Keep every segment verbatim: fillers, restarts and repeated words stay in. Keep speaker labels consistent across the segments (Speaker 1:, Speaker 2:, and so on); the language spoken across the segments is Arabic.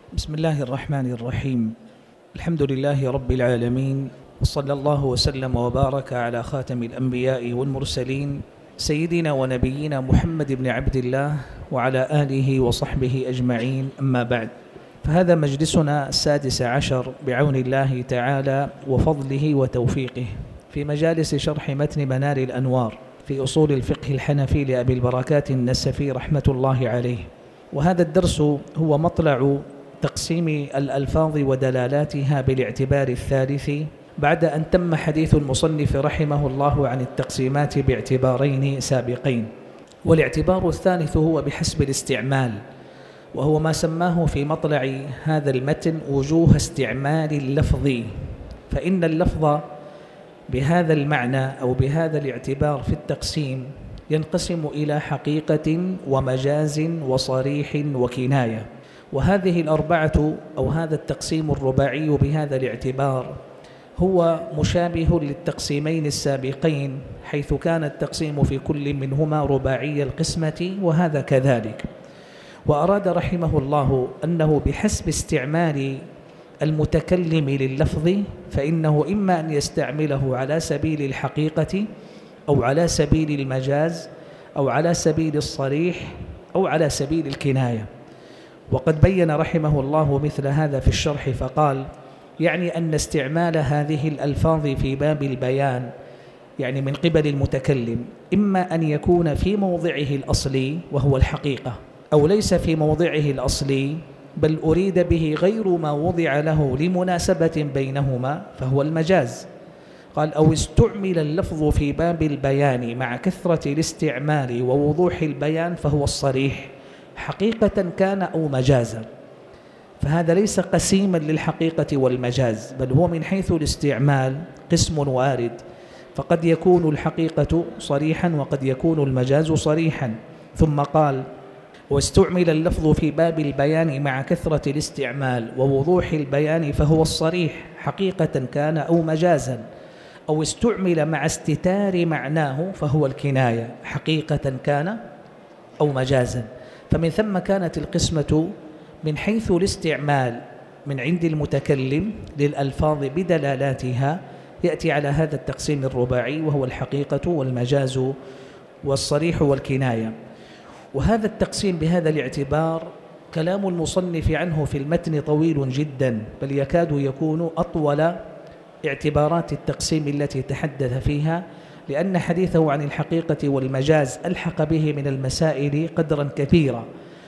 Speaker 1: بسم الله الرحمن الرحيم. الحمد لله رب العالمين، وصلى الله وسلم وبارك على خاتم الأنبياء والمرسلين سيدنا ونبينا محمد بن عبد الله وعلى آله وصحبه أجمعين، أما بعد، فهذا مجلسنا السادس عشر بعون الله تعالى وفضله وتوفيقه في مجالس شرح متن منار الأنوار في أصول الفقه الحنفي لأبي البركات النسفي رحمة الله عليه. وهذا الدرس هو مطلع تقسيم الألفاظ ودلالاتها بالاعتبار الثالث، بعد أن تم حديث المصنف رحمه الله عن التقسيمات باعتبارين سابقين. والاعتبار الثالث هو بحسب الاستعمال، وهو ما سماه في مطلع هذا المتن وجوه استعمال اللفظ، فإن اللفظ بهذا المعنى أو بهذا الاعتبار في التقسيم ينقسم إلى حقيقة ومجاز وصريح وكناية. وهذه الأربعة أو هذا التقسيم الرباعي بهذا الاعتبار هو مشابه للتقسيمين السابقين، حيث كان التقسيم في كل منهما رباعي القسمة وهذا كذلك. وأراد رحمه الله أنه بحسب استعمال المتكلم لللفظ فإنه إما أن يستعمله على سبيل الحقيقة أو على سبيل المجاز أو على سبيل الصريح أو على سبيل الكناية. وقد بين رحمه الله مثل هذا في الشرح فقال: يعني أن استعمال هذه الألفاظ في باب البيان يعني من قبل المتكلم إما أن يكون في موضعه الأصلي وهو الحقيقة، أو ليس في موضعه الأصلي بل أريد به غير ما وضع له لمناسبة بينهما فهو المجاز. قال: أو استعمل اللفظ في باب البيان مع كثرة الاستعمال ووضوح البيان فهو الصريح، حقيقة كان أو مجازا. فهذا ليس قسيما للحقيقة والمجاز، بل هو من حيث الاستعمال قسم وارد، فقد يكون الحقيقة صريحا وقد يكون المجاز صريحا. ثم قال: واستعمل اللفظ في باب البيان مع كثرة الاستعمال ووضوح البيان فهو الصريح، حقيقة كان أو مجازا. أو استعمل مع استتار معناه فهو الكناية، حقيقة كان أو مجازا. فمن ثم كانت القسمة من حيث الاستعمال من عند المتكلم للألفاظ بدلالاتها يأتي على هذا التقسيم الرباعي، وهو الحقيقة والمجاز والصريح والكناية. وهذا التقسيم بهذا الاعتبار كلام المصنف عنه في المتن طويل جدا، بل يكاد يكون أطول اعتبارات التقسيم التي تحدث فيها، لأن حديثه عن الحقيقة والمجاز ألحق به من المسائل قدرا كثيرا،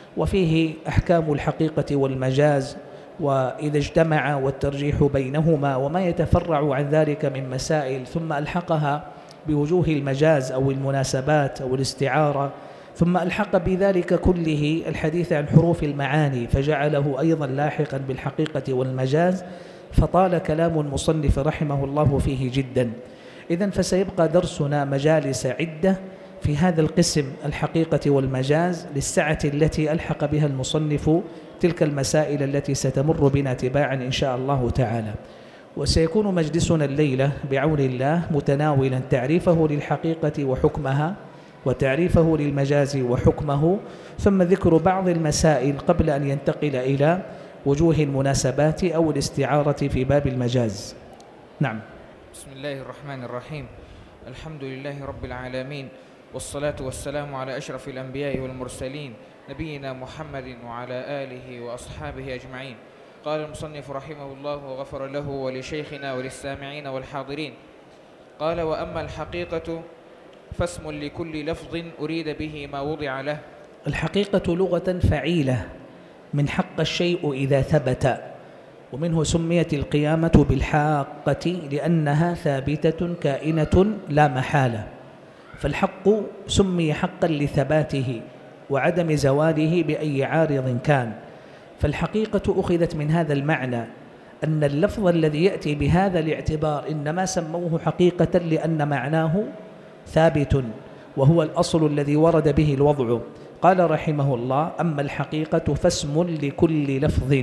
Speaker 1: وفيه أحكام الحقيقة والمجاز وإذا اجتمع والترجيح بينهما وما يتفرع عن ذلك من مسائل، ثم ألحقها بوجوه المجاز أو المناسبات أو الاستعارة، ثم ألحق بذلك كله الحديث عن حروف المعاني فجعله أيضا لاحقا بالحقيقة والمجاز، فطال كلام المصنف رحمه الله فيه جدا. إذن فسيبقى درسنا مجالس عدة في هذا القسم الحقيقة والمجاز للسعة التي ألحق بها المصنف تلك المسائل التي ستمر بنا تباعا إن شاء الله تعالى. وسيكون مجلسنا الليلة بعون الله متناولا تعريفه للحقيقة وحكمها، وتعريفه للمجاز وحكمه، ثم ذكر بعض المسائل قبل أن ينتقل إلى وجوه المناسبات أو الاستعارة في باب المجاز. نعم.
Speaker 2: بسم الله الرحمن الرحيم. الحمد لله رب العالمين، والصلاة والسلام على أشرف الأنبياء والمرسلين نبينا محمد وعلى آله وأصحابه أجمعين. قال المصنف رحمه الله وغفر له ولشيخنا وللسامعين والحاضرين. قال: وأما الحقيقة فاسم لكل لفظ أريد به ما وضع له.
Speaker 1: الحقيقة لغة فعيلة من حق الشيء إذا ثبت، ومنه سميت القيامة بالحاقة لأنها ثابتة كائنة لا محالة. فالحق سمي حقا لثباته وعدم زواله بأي عارض كان. فالحقيقة أخذت من هذا المعنى أن اللفظ الذي يأتي بهذا الاعتبار إنما سموه حقيقة لأن معناه ثابت، وهو الأصل الذي ورد به الوضع. قال رحمه الله: أما الحقيقة فاسم لكل لفظ.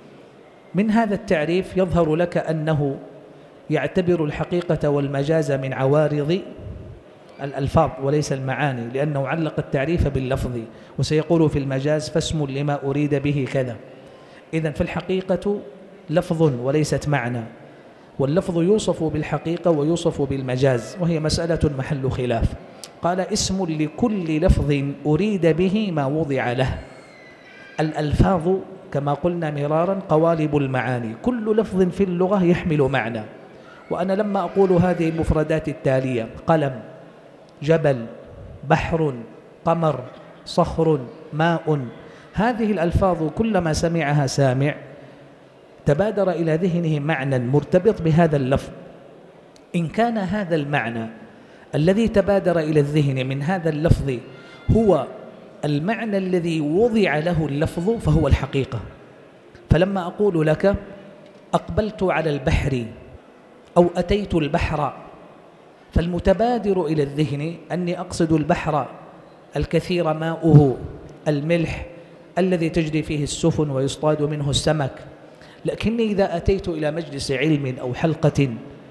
Speaker 1: من هذا التعريف يظهر لك أنه يعتبر الحقيقة والمجاز من عوارض الألفاظ وليس المعاني، لأنه علق التعريف باللفظ، وسيقول في المجاز: فاسم لما أريد به كذا. إذن فالحقيقة لفظ وليست معنى، واللفظ يوصف بالحقيقة ويوصف بالمجاز، وهي مسألة محل خلاف. قال اسم لكل لفظ أريد به ما وضع له. الألفاظ كما قلنا مرارا قوالب المعاني، كل لفظ في اللغة يحمل معنى. وأنا لما أقول هذه المفردات التالية: قلم، جبل، بحر، قمر، صخر، ماء، هذه الألفاظ كلما سمعها سامع تبادر إلى ذهنه معنى مرتبط بهذا اللفظ. إن كان هذا المعنى الذي تبادر إلى الذهن من هذا اللفظ هو المعنى الذي وضع له اللفظ فهو الحقيقة. فلما أقول لك أقبلت على البحر أو أتيت البحر، فالمتبادر إلى الذهن أني أقصد البحر الكثير ماؤه، الملح الذي تجري فيه السفن ويصطاد منه السمك. لكني إذا أتيت إلى مجلس علم أو حلقة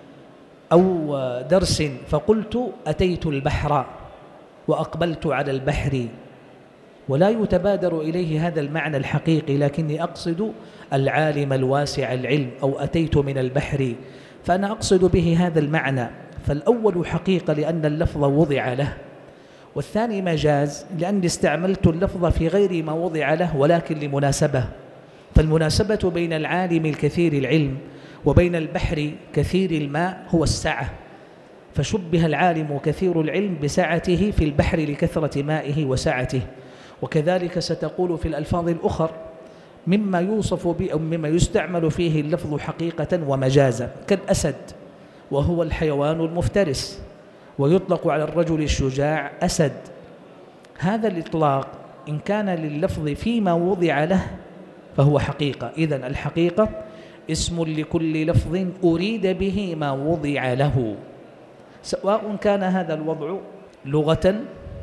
Speaker 1: أو درس فقلت أتيت البحر وأقبلت على البحر، ولا يتبادر إليه هذا المعنى الحقيقي، لكني أقصد العالم الواسع العلم، أو أتيت من البحر، فأنا أقصد به هذا المعنى. فالأول حقيقة لأن اللفظ وضع له، والثاني مجاز لأني استعملت اللفظ في غير ما وضع له ولكن لمناسبة. فالمناسبة بين العالم الكثير العلم وبين البحر كثير الماء هو السعة، فشبه العالم كثير العلم بسعته في البحر لكثرة مائه وسعته. وكذلك ستقول في الألفاظ الأخر مما يوصف به أو مما يستعمل فيه اللفظ حقيقة ومجازا، كالأسد وهو الحيوان المفترس، ويطلق على الرجل الشجاع أسد. هذا الإطلاق إن كان لللفظ فيما وضع له فهو حقيقة. إذن الحقيقة اسم لكل لفظ أريد به ما وضع له، سواء كان هذا الوضع لغة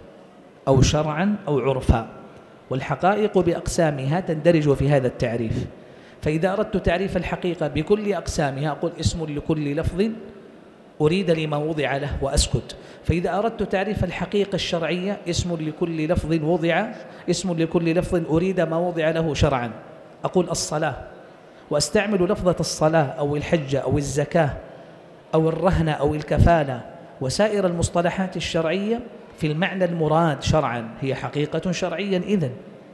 Speaker 1: أو شرعا أو عرفا. والحقائق بأقسامها تندرج في هذا التعريف. فإذا أردت تعريف الحقيقة بكل أقسامها أقول اسم لكل لفظ أريد لما وضع له وأسكت. فإذا أردت تعريف الحقيقة الشرعية اسم لكل لفظ وضع اسم لكل لفظ أريد ما وضع له شرعا، أقول الصلاة، وأستعمل لفظة الصلاة أو الحج أو الزكاة أو الرهن أو الكفالة وسائر المصطلحات الشرعية في المعنى المراد شرعا، هي حقيقة شرعيا إذن.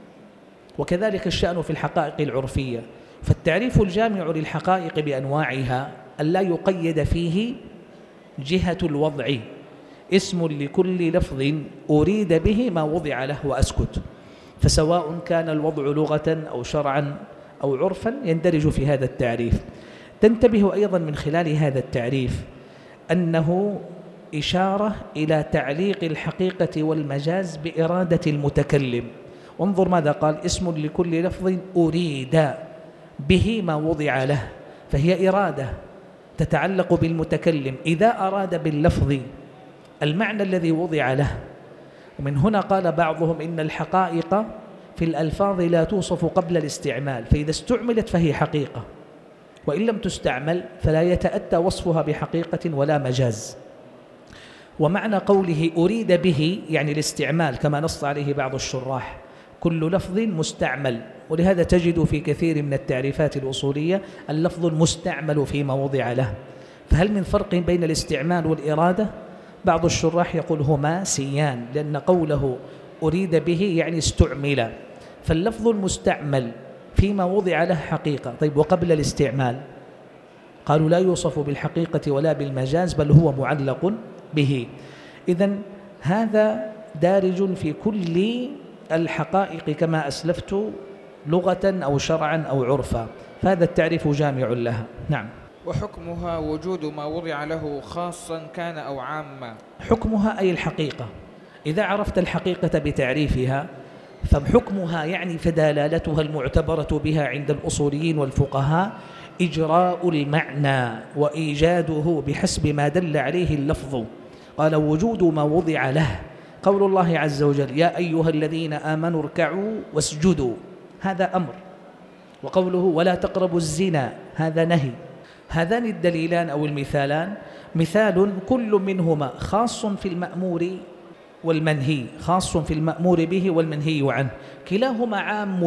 Speaker 1: وكذلك الشأن في الحقائق العرفية. فالتعريف الجامع للحقائق بأنواعها ألا يقيد فيه جهة الوضع، اسم لكل لفظ أريد به ما وضع له وأسكت. فسواء كان الوضع لغة أو شرعا أو عرفا يندرج في هذا التعريف. تنتبه أيضا من خلال هذا التعريف أنه إشارة إلى تعليق الحقيقة والمجاز بإرادة المتكلم. وانظر ماذا قال: اسم لكل لفظ أريد به ما وضع له، فهي إرادة تتعلق بالمتكلم إذا أراد باللفظ المعنى الذي وضع له. ومن هنا قال بعضهم إن الحقائق في الألفاظ لا توصف قبل الاستعمال، فإذا استعملت فهي حقيقة، وإن لم تستعمل فلا يتأتى وصفها بحقيقة ولا مجاز. ومعنى قوله أريد به يعني الاستعمال، كما نص عليه بعض الشراح: كل لفظ مستعمل. ولهذا تجد في كثير من التعريفات الأصولية اللفظ المستعمل فيما وضع له. فهل من فرق بين الاستعمال والإرادة؟ بعض الشراح يقول هما سيان، لأن قوله أريد به يعني استعمل، فاللفظ المستعمل فيما وضع له حقيقة. طيب وقبل الاستعمال؟ قالوا لا يوصف بالحقيقة ولا بالمجاز، بل هو معلق به. إذن هذا دارج في كل الحقائق كما أسلفت، لغة أو شرعا أو عرفا، فهذا التعريف جامع لها. نعم.
Speaker 2: وحكمها وجود ما وضع له خاصا كان أو عاما.
Speaker 1: حكمها أي الحقيقة. إذا عرفت الحقيقة بتعريفها فحكمها يعني فدلالتها المعتبرة بها عند الأصوليين والفقهاء إجراء المعنى وإيجاده بحسب ما دل عليه اللفظ. قال وجود ما وضع له، قول الله عز وجل: يا أيها الذين آمنوا اركعوا واسجدوا، هذا أمر. وقوله ولا تقربوا الزنا، هذا نهي. هذان الدليلان أو المثالان مثال كل منهما خاص في المأمور والمنهي، خاص في المأمور به والمنهي عنه، كلاهما عام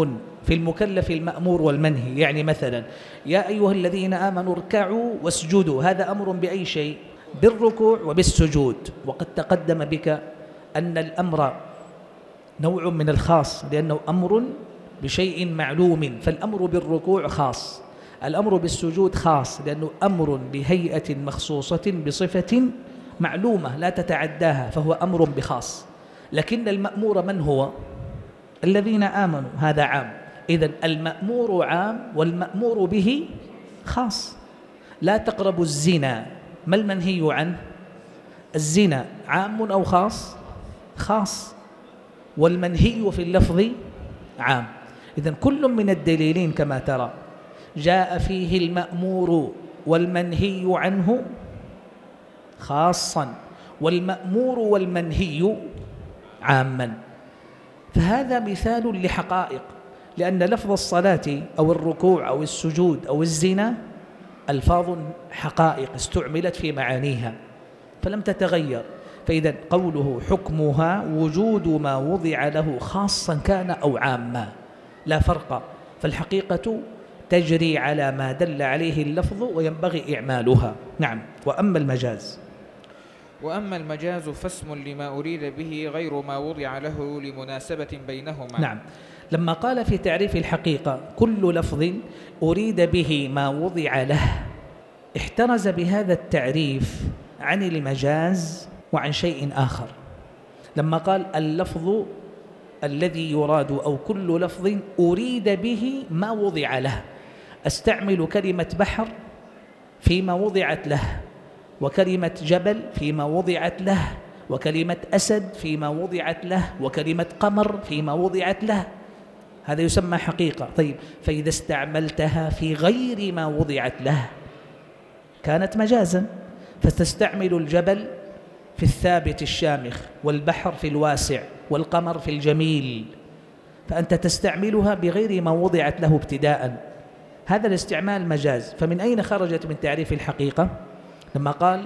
Speaker 1: في المكلف المأمور والمنهي. يعني مثلا يا أيها الذين آمنوا اركعوا واسجدوا، هذا أمر بأي شيء؟ بالركوع وبالسجود. وقد تقدم بك أن الأمر نوع من الخاص لأنه أمر بشيء معلوم، فالأمر بالركوع خاص، الأمر بالسجود خاص لأنه أمر بهيئة مخصوصة بصفة معلومة لا تتعداها، فهو أمر بخاص. لكن المأمور من هو؟ الذين آمنوا، هذا عام. إذن المأمور عام والمأمور به خاص. لا تقربوا الزنا، ما المنهي عنه؟ الزنا عام أو خاص؟ خاص. والمنهي في اللفظ عام. إذن كل من الدليلين كما ترى جاء فيه المأمور والمنهي عنه خاصا، والمأمور والمنهي عاما. فهذا مثال لحقائق، لأن لفظ الصلاة أو الركوع أو السجود أو الزنا ألفاظ حقائق استعملت في معانيها فلم تتغير. فإذا قوله حكمها وجود ما وضع له خاصا كان أو عاما، لا فرق، فالحقيقة تجري على ما دل عليه اللفظ وينبغي إعمالها. نعم. وأما المجاز
Speaker 2: وأما المجاز فاسم لما أريد به غير ما وضع له لمناسبة بينهما.
Speaker 1: نعم. لما قال في تعريف الحقيقة كل لفظ أريد به ما وضع له، احترز بهذا التعريف عن المجاز وعن شيء آخر. لما قال اللفظ الذي يراد أو كل لفظ أريد به ما وضع له، أستعمل كلمة بحر فيما وضعت له، وكلمة جبل فيما وضعت له، وكلمة أسد فيما وضعت له، وكلمة قمر فيما وضعت له. هذا يسمى حقيقة. طيب، فإذا استعملتها في غير ما وضعت له كانت مجازا، فتستعمل الجبل في الثابت الشامخ، والبحر في الواسع، والقمر في الجميل، فأنت تستعملها بغير ما وضعت له ابتداء. هذا الاستعمال مجاز. فمن أين خرجت من تعريف الحقيقة؟ لما قال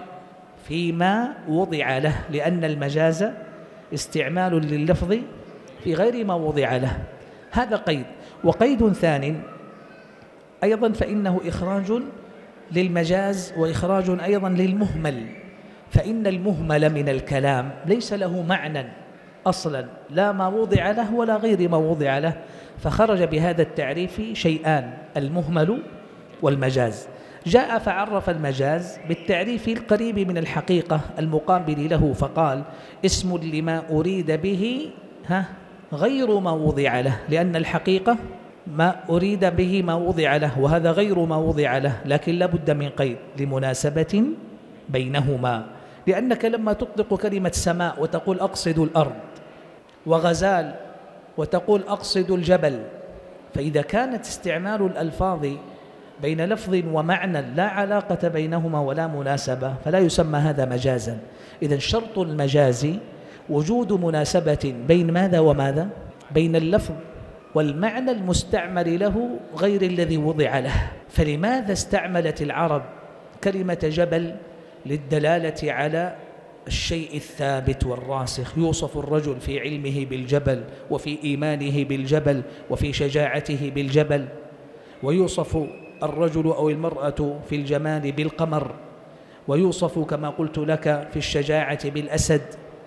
Speaker 1: فيما وضع له، لأن المجاز استعمال لللفظ في غير ما وضع له. هذا قيد. وقيد ثاني أيضا فإنه إخراج للمجاز وإخراج أيضا للمهمل، فإن المهمل من الكلام ليس له معنى أصلا، لا ما وضع له ولا غير ما وضع له، فخرج بهذا التعريف شيئان: المهمل والمجاز. جاء فعرف المجاز بالتعريف القريب من الحقيقة المقابل له، فقال اسم لما أريد به ها غير ما وضع له، لأن الحقيقة ما أريد به ما وضع له، وهذا غير ما وضع له، لكن لا بد من قيد لمناسبة بينهما. لأنك لما تطلق كلمة سماء وتقول أقصد الأرض، وغزال وتقول أقصد الجبل، فإذا كانت استعمال الألفاظ بين لفظ ومعنى لا علاقة بينهما ولا مناسبة فلا يسمى هذا مجازا. إذن شرط المجاز وجود مناسبة بين ماذا وماذا؟ بين اللفظ والمعنى المستعمل له غير الذي وضع له. فلماذا استعملت العرب كلمة جبل؟ للدلالة على الشيء الثابت والراسخ، يوصف الرجل في علمه بالجبل، وفي إيمانه بالجبل، وفي شجاعته بالجبل، ويوصف الرجل أو المرأة في الجمال بالقمر، ويوصف كما قلت لك في الشجاعة بالأسد.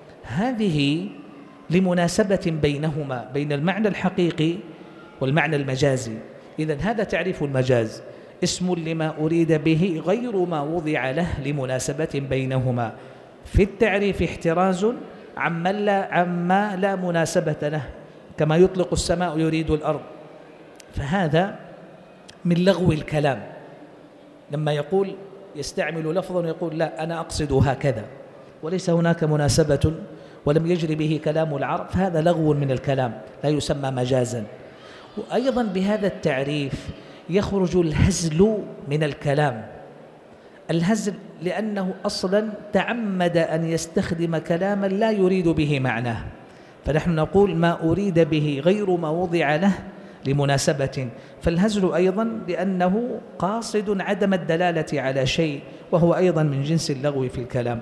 Speaker 1: هذه لمناسبة بينهما، بين المعنى الحقيقي والمعنى المجازي. إذن هذا تعريف المجاز: اسم لما أريد به غير ما وضع له لمناسبة بينهما. في التعريف احتراز عما لا, عما لا مناسبة له، كما يطلق السماء يريد الأرض، فهذا من لغو الكلام. لما يقول يستعمل لفظا يقول لا أنا أقصد هكذا وليس هناك مناسبة ولم يجري به كلام العرب، فهذا لغو من الكلام لا يسمى مجازا. وأيضا بهذا التعريف يخرج الهزل من الكلام. الهزل لأنه أصلا تعمد أن يستخدم كلاما لا يريد به معناه، فنحن نقول ما أريد به غير ما وضع له لمناسبة. فالهزل أيضا لأنه قاصد عدم الدلالة على شيء، وهو أيضا من جنس اللغو في الكلام.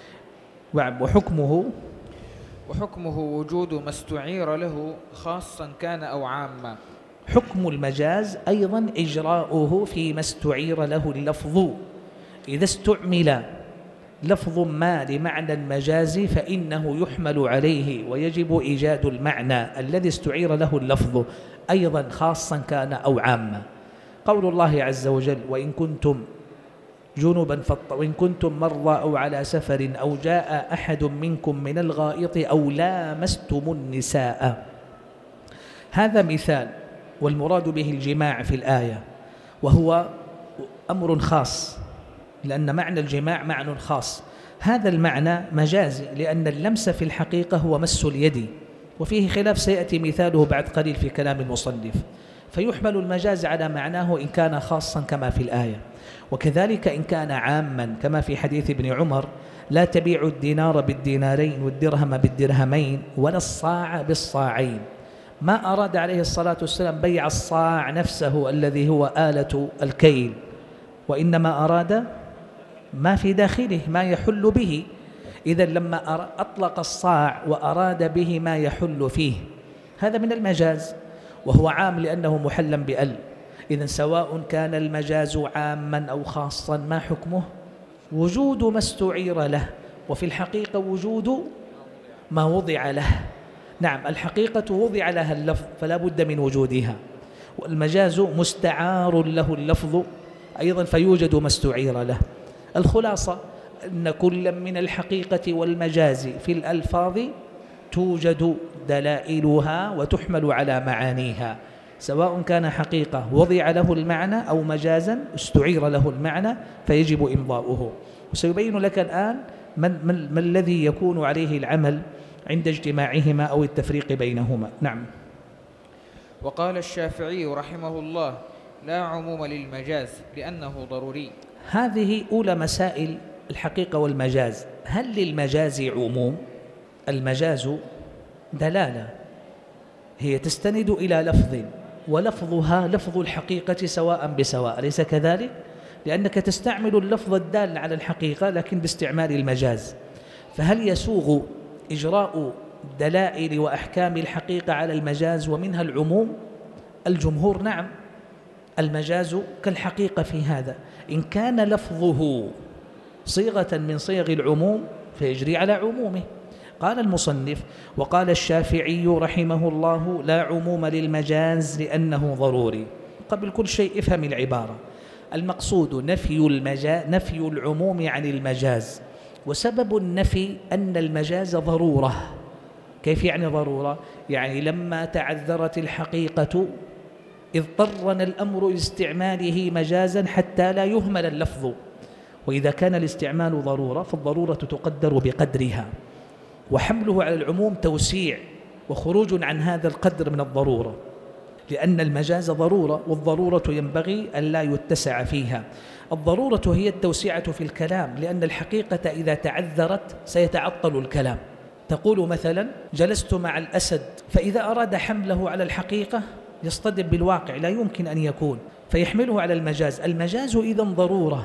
Speaker 1: وحكمه
Speaker 2: وحكمه وجود ما استعير له خاصا كان أو عاما.
Speaker 1: حكم المجاز أيضا إجراؤه فيما استعير له اللفظ. إذا استعمل لفظ ما لمعنى المجاز فإنه يحمل عليه ويجب إيجاد المعنى الذي استعير له اللفظ، أيضا خاصا كان أو عاما. قول الله عز وجل: وإن كنتم جنبا فط... وإن كنتم مرضى أو على سفر أو جاء أحد منكم من الغائط أو لامستم النساء. هذا مثال، والمراد به الجماع في الآية، وهو أمر خاص، لأن معنى الجماع معنى خاص. هذا المعنى مجازي، لأن اللمس في الحقيقة هو مس اليد، وفيه خلاف سيأتي مثاله بعد قليل في كلام المصنف، فيحمل المجاز على معناه إن كان خاصا كما في الآية، وكذلك إن كان عاما كما في حديث ابن عمر: لا تبيعوا الدينار بالدينارين والدرهم بالدرهمين ولا الصاع بالصاعين. ما أراد عليه الصلاة والسلام بيع الصاع نفسه الذي هو آلة الكيل، وإنما أراد ما في داخله ما يحل به. إذن لما أطلق الصاع وأراد به ما يحل فيه، هذا من المجاز، وهو عام لأنه محلا بأل. إذن سواء كان المجاز عاما أو خاصا، ما حكمه؟ وجود ما استعير له، وفي الحقيقة وجود ما وضع له. نعم، الحقيقة وضع لها اللفظ فلا بد من وجودها، والمجاز مستعار له اللفظ أيضا فيوجد ما استعير له. الخلاصة أن كل من الحقيقة والمجاز في الألفاظ توجد دلائلها وتحمل على معانيها، سواء كان حقيقة وضع له المعنى أو مجازا استعير له المعنى فيجب إمضاؤه. وسيبين لك الآن من, من, من الذي يكون عليه العمل عند اجتماعهما أو التفريق بينهما. نعم.
Speaker 2: وقال الشافعي رحمه الله: لا عموم للمجاز لأنه ضروري.
Speaker 1: هذه أولى مسائل الحقيقة والمجاز. هل للمجاز عموم؟ المجاز دلالة هي تستند إلى لفظ، ولفظها لفظ الحقيقة سواء بسواء، أليس كذلك؟ لأنك تستعمل اللفظ الدال على الحقيقة لكن باستعمال المجاز. فهل يسوغ إجراء دلائل وأحكام الحقيقة على المجاز ومنها العموم؟ الجمهور نعم، المجاز كالحقيقة في هذا. إن كان لفظه صيغة من صيغ العموم فيجري على عمومه. قال المصنف: وقال الشافعي رحمه الله: لا عموم للمجاز لأنه ضروري. قبل كل شيء افهم العبارة. المقصود نفي المجاز، نفي العموم عن المجاز، وسبب النفي أن المجاز ضرورة. كيف يعني ضرورة؟ يعني لما تعذرت الحقيقة اضطرنا الأمر إلى استعماله مجازا حتى لا يهمل اللفظ، وإذا كان الاستعمال ضرورة فالضرورة تقدر بقدرها، وحمله على العموم توسيع وخروج عن هذا القدر من الضرورة، لأن المجاز ضرورة، والضرورة ينبغي أن لا يتسع فيها. الضرورة هي التوسعة في الكلام، لأن الحقيقة إذا تعذرت سيتعطل الكلام. تقول مثلا: جلست مع الأسد، فإذا أراد حمله على الحقيقة يصطدم بالواقع، لا يمكن أن يكون، فيحمله على المجاز. المجاز إذن ضرورة.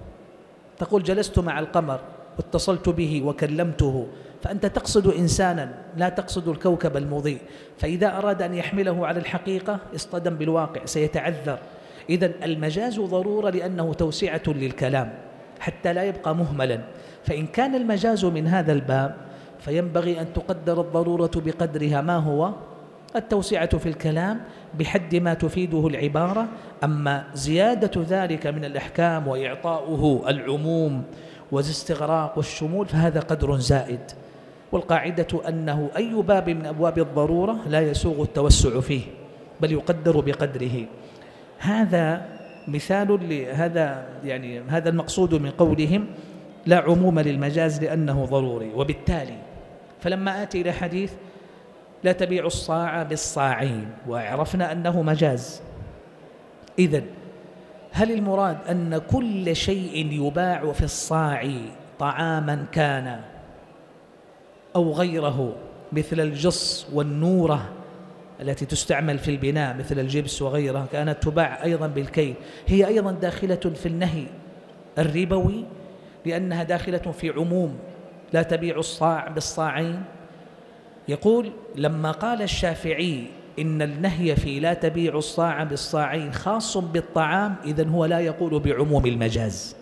Speaker 1: تقول: جلست مع القمر واتصلت به وكلمته، فأنت تقصد إنسانا لا تقصد الكوكب المضيء، فإذا أراد أن يحمله على الحقيقة اصطدم بالواقع سيتعذر. إذن المجاز ضرورة لأنه توسعة للكلام حتى لا يبقى مهملا. فإن كان المجاز من هذا الباب فينبغي أن تقدر الضرورة بقدرها، ما هو التوسعة في الكلام بحد ما تفيده العبارة. أما زيادة ذلك من الأحكام وإعطاؤه العموم والاستغراق والشمول فهذا قدر زائد. والقاعدة أنه أي باب من أبواب الضرورة لا يسوغ التوسع فيه، بل يقدر بقدره. هذا مثال لهذا، يعني هذا المقصود من قولهم: لا عموم للمجاز لأنه ضروري. وبالتالي فلما آتي إلى حديث لا تبيع الصاع بالصاعين وعرفنا أنه مجاز، إذن هل المراد أن كل شيء يباع في الصاع طعاما كان أو غيره، مثل الجص والنورة التي تستعمل في البناء مثل الجبس وغيرها كانت تباع أيضا بالكيل، هي أيضا داخلة في النهي الربوي لأنها داخلة في عموم لا تبيع الصاع بالصاعين؟ يقول: لما قال الشافعي إن النهي في لا تبيع الصاع بالصاعين خاص بالطعام، إذن هو لا يقول بعموم المجاز.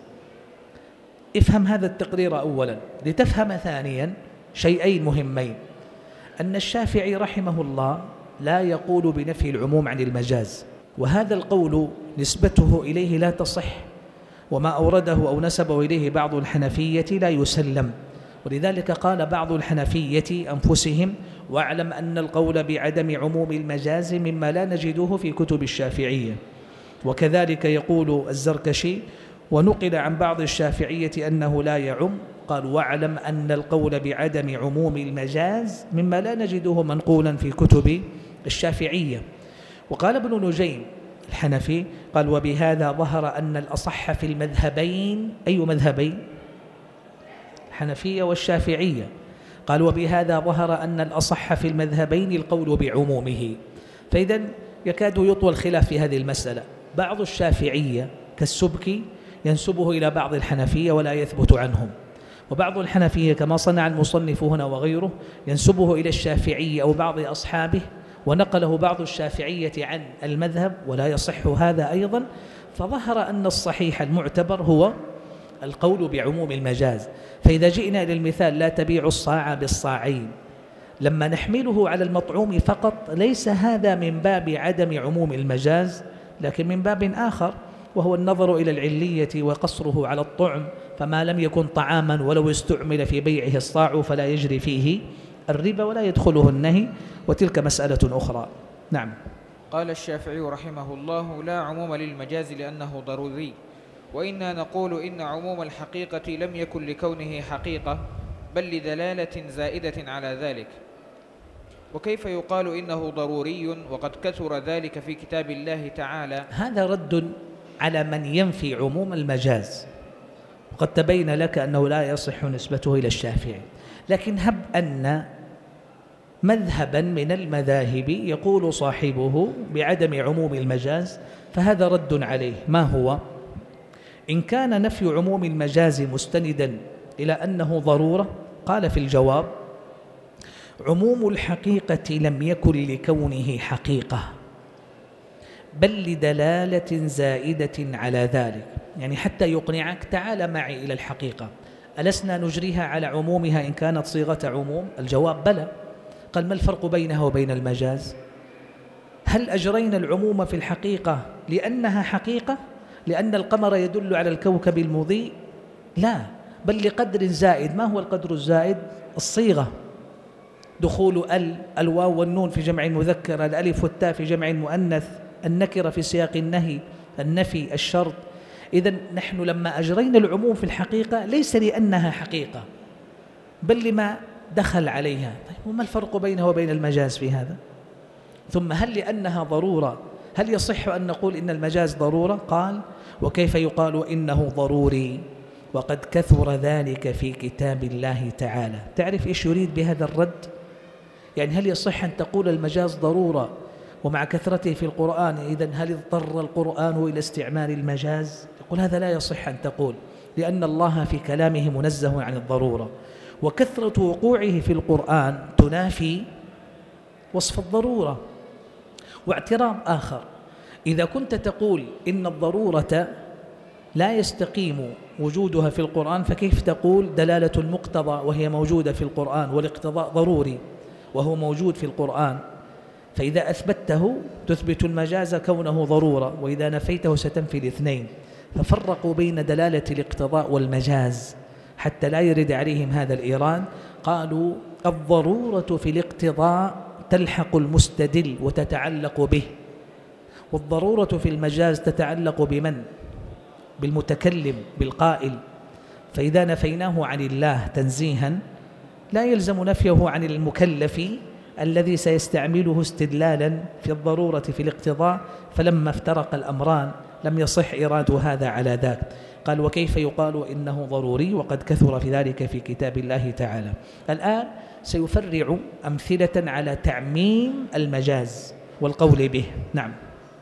Speaker 1: افهم هذا التقرير أولا لتفهم ثانيا شيئين مهمين، أن الشافعي رحمه الله لا يقول بنفي العموم عن المجاز، وهذا القول نسبته إليه لا تصح، وما أورده أو نسبه إليه بعض الحنفية لا يسلم، ولذلك قال بعض الحنفية أنفسهم: واعلم أن القول بعدم عموم المجاز مما لا نجده في كتب الشافعية. وكذلك يقول الزركشي: ونقل عن بعض الشافعية أنه لا يعم، قال: واعلم أن القول بعدم عموم المجاز مما لا نجده منقولا في كتب الشافعية. وقال ابن نجيم الحنفي قال: وبهذا ظهر أن الأصح في المذهبين، أي مذهبين؟ الحنفية والشافعية. قال: وبهذا ظهر أن الأصح في المذهبين القول بعمومه. فإذا يكاد يطول الخلاف في هذه المسألة. بعض الشافعية كالسبكي ينسبه إلى بعض الحنفية ولا يثبت عنهم، وبعض الحنفية كما صنع المصنف هنا وغيره ينسبه إلى الشافعية أو بعض أصحابه، ونقله بعض الشافعية عن المذهب ولا يصح هذا أيضا. فظهر أن الصحيح المعتبر هو القول بعموم المجاز. فإذا جئنا إلى المثال: لا تبيع الصاع بالصاعين، لما نحمله على المطعوم فقط ليس هذا من باب عدم عموم المجاز، لكن من باب آخر، وهو النظر إلى العلية وقصره على الطعم، فما لم يكن طعاما ولو استعمل في بيعه الصاع فلا يجري فيه الربا ولا يدخله النهي، وتلك مسألة أخرى. نعم.
Speaker 2: قال الشافعي رحمه الله: لا عموم للمجاز لأنه ضروري، وإنا نقول إن عموم الحقيقة لم يكن لكونه حقيقة، بل لدلالة زائدة على ذلك. وكيف يقال إنه ضروري وقد كثر ذلك في كتاب الله تعالى؟
Speaker 1: هذا رد على من ينفي عموم المجاز، وقد تبين لك أنه لا يصح نسبته إلى الشافعي. لكن هب أن مذهبا من المذاهب يقول صاحبه بعدم عموم المجاز، فهذا رد عليه. ما هو؟ إن كان نفي عموم المجاز مستندا إلى أنه ضرورة، قال في الجواب: عموم الحقيقة لم يكن لكونه حقيقة، بل لدلالة زائدة على ذلك. يعني حتى يقنعك: تعال معي إلى الحقيقة، ألسنا نجريها على عمومها إن كانت صيغة عموم؟ الجواب: بلى. قال: ما الفرق بينها وبين المجاز؟ هل أجرينا العموم في الحقيقة لأنها حقيقة، لأن القمر يدل على الكوكب المضيء؟ لا، بل لقدر زائد. ما هو القدر الزائد؟ الصيغة، دخول ال الواو والنون في جمع المذكر، الألف والتاء في جمع المؤنث، النكرة في سياق النهي، النفي، الشرط. إذن نحن لما أجرينا العموم في الحقيقة ليس لأنها حقيقة، بل لما دخل عليها. طيب، وما الفرق بينها وبين المجاز في هذا؟ ثم هل لأنها ضرورة هل يصح أن نقول إن المجاز ضرورة؟ قال: وكيف يقال إنه ضروري وقد كثر ذلك في كتاب الله تعالى. تعرف إيش يريد بهذا الرد؟ يعني هل يصح أن تقول المجاز ضرورة ومع كثرته في القرآن إذن هل اضطر القرآن إلى استعمال المجاز؟ يقول هذا لا يصح أن تقول، لأن الله في كلامه منزه عن الضرورة، وكثرة وقوعه في القرآن تنافي وصف الضرورة. واعتراض آخر: إذا كنت تقول إن الضرورة لا يستقيم وجودها في القرآن، فكيف تقول دلالة المقتضى وهي موجودة في القرآن، والاقتضاء ضروري وهو موجود في القرآن؟ فإذا أثبته تثبت المجاز كونه ضرورة، وإذا نفيته ستنفي الاثنين. ففرقوا بين دلالة الاقتضاء والمجاز حتى لا يرد عليهم هذا الإيراد. قالوا: الضرورة في الاقتضاء تلحق المستدل وتتعلق به، والضرورة في المجاز تتعلق بمن؟ بالمتكلم، بالقائل. فإذا نفيناه عن الله تنزيها لا يلزم نفيه عن المكلف الذي سيستعمله استدلالا في الضرورة في الاقتضاء. فلما افترق الأمران لم يصح إيراد هذا على ذاك. قال: وكيف يقال إنه ضروري وقد كثر في ذلك في كتاب الله تعالى. الآن سيفرع أمثلة على تعميم المجاز والقول به. نعم.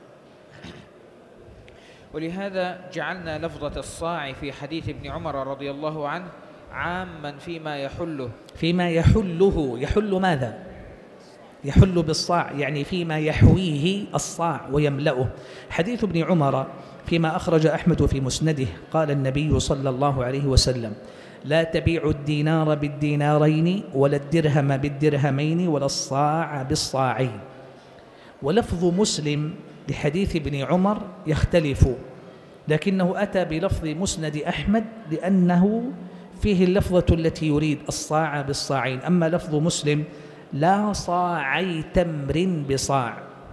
Speaker 2: ولهذا جعلنا لفظة الصاع في حديث ابن عمر رضي الله عنه عاما فيما يحله
Speaker 1: فيما يحله. يحل ماذا؟ يحل بالصاع يعني فيما يحويه الصاع ويملأه. حديث ابن عمر فيما أخرج أحمد في مسنده قال النبي صلى الله عليه وسلم: لا تبيعوا الدينار بالدينارين ولا الدرهم بالدرهمين ولا الصاع بالصاعين. ولفظ مسلم لحديث ابن عمر يختلف، لكنه أتى بلفظ مسند أحمد لأنه فيه اللفظة التي يريد الصاع بالصاعين. أما لفظ مسلم: لا صاعي تمر بصاع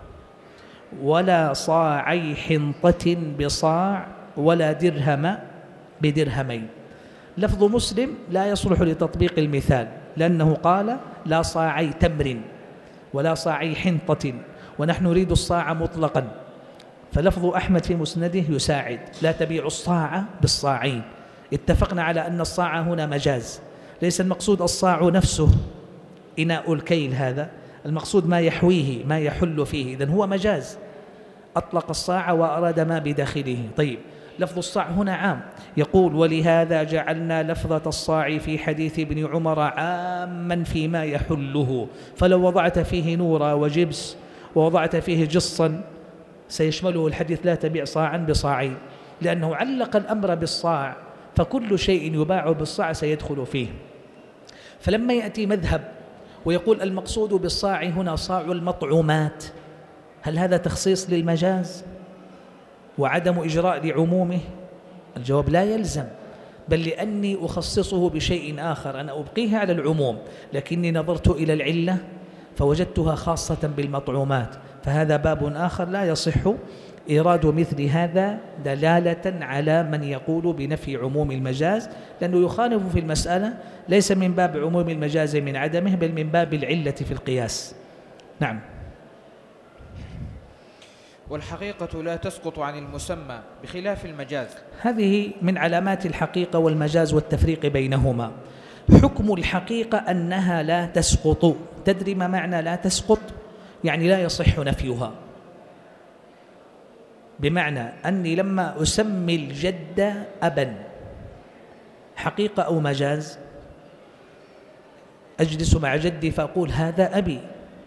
Speaker 1: ولا صاعي حنطة بصاع ولا درهم بدرهمين. لفظ مسلم لا يصلح لتطبيق المثال، لأنه قال: لا صاعي تمر ولا صاعي حنطة، ونحن نريد الصاع مطلقا، فلفظ أحمد في مسنده يساعد: لا تبيع الصاع بالصاعين. اتفقنا على أن الصاع هنا مجاز، ليس المقصود الصاع نفسه إناء الكيل، هذا المقصود ما يحويه ما يحل فيه، إذن هو مجاز، أطلق الصاع وأراد ما بداخله. طيب، لفظ الصاع هنا عام، يقول: ولهذا جعلنا لفظة الصاع في حديث ابن عمر عاما فيما يحله، فلو وضعت فيه نورا وجبس ووضعت فيه جصا سيشمله الحديث لا تبيع صاعا بصاعين، لأنه علق الأمر بالصاع، فكل شيء يباع بالصاع سيدخل فيه. فلما يأتي مذهب ويقول المقصود بالصاع هنا صاع المطعومات، هل هذا تخصيص للمجاز وعدم إجراء لعمومه؟ الجواب: لا يلزم، بل لأني أخصصه بشيء آخر، أنا أبقيه على العموم، لكني نظرت إلى العلة فوجدتها خاصة بالمطعومات، فهذا باب آخر لا يصح إيراد مثل هذا دلالة على من يقول بنفي عموم المجاز، لأنه يخالف في المسألة، ليس من باب عموم المجاز من عدمه، بل من باب العلة في القياس. نعم.
Speaker 2: والحقيقة لا تسقط عن المسمى بخلاف المجاز.
Speaker 1: هذه من علامات الحقيقة والمجاز والتفريق بينهما. حكم الحقيقة أنها لا تسقط. تدري ما معنى لا تسقط؟ يعني لا يصح نفيها، بمعنى أني لما أسمي الجد أبا، حقيقة أو مجاز؟ أجلس مع جدي فأقول هذا أبي،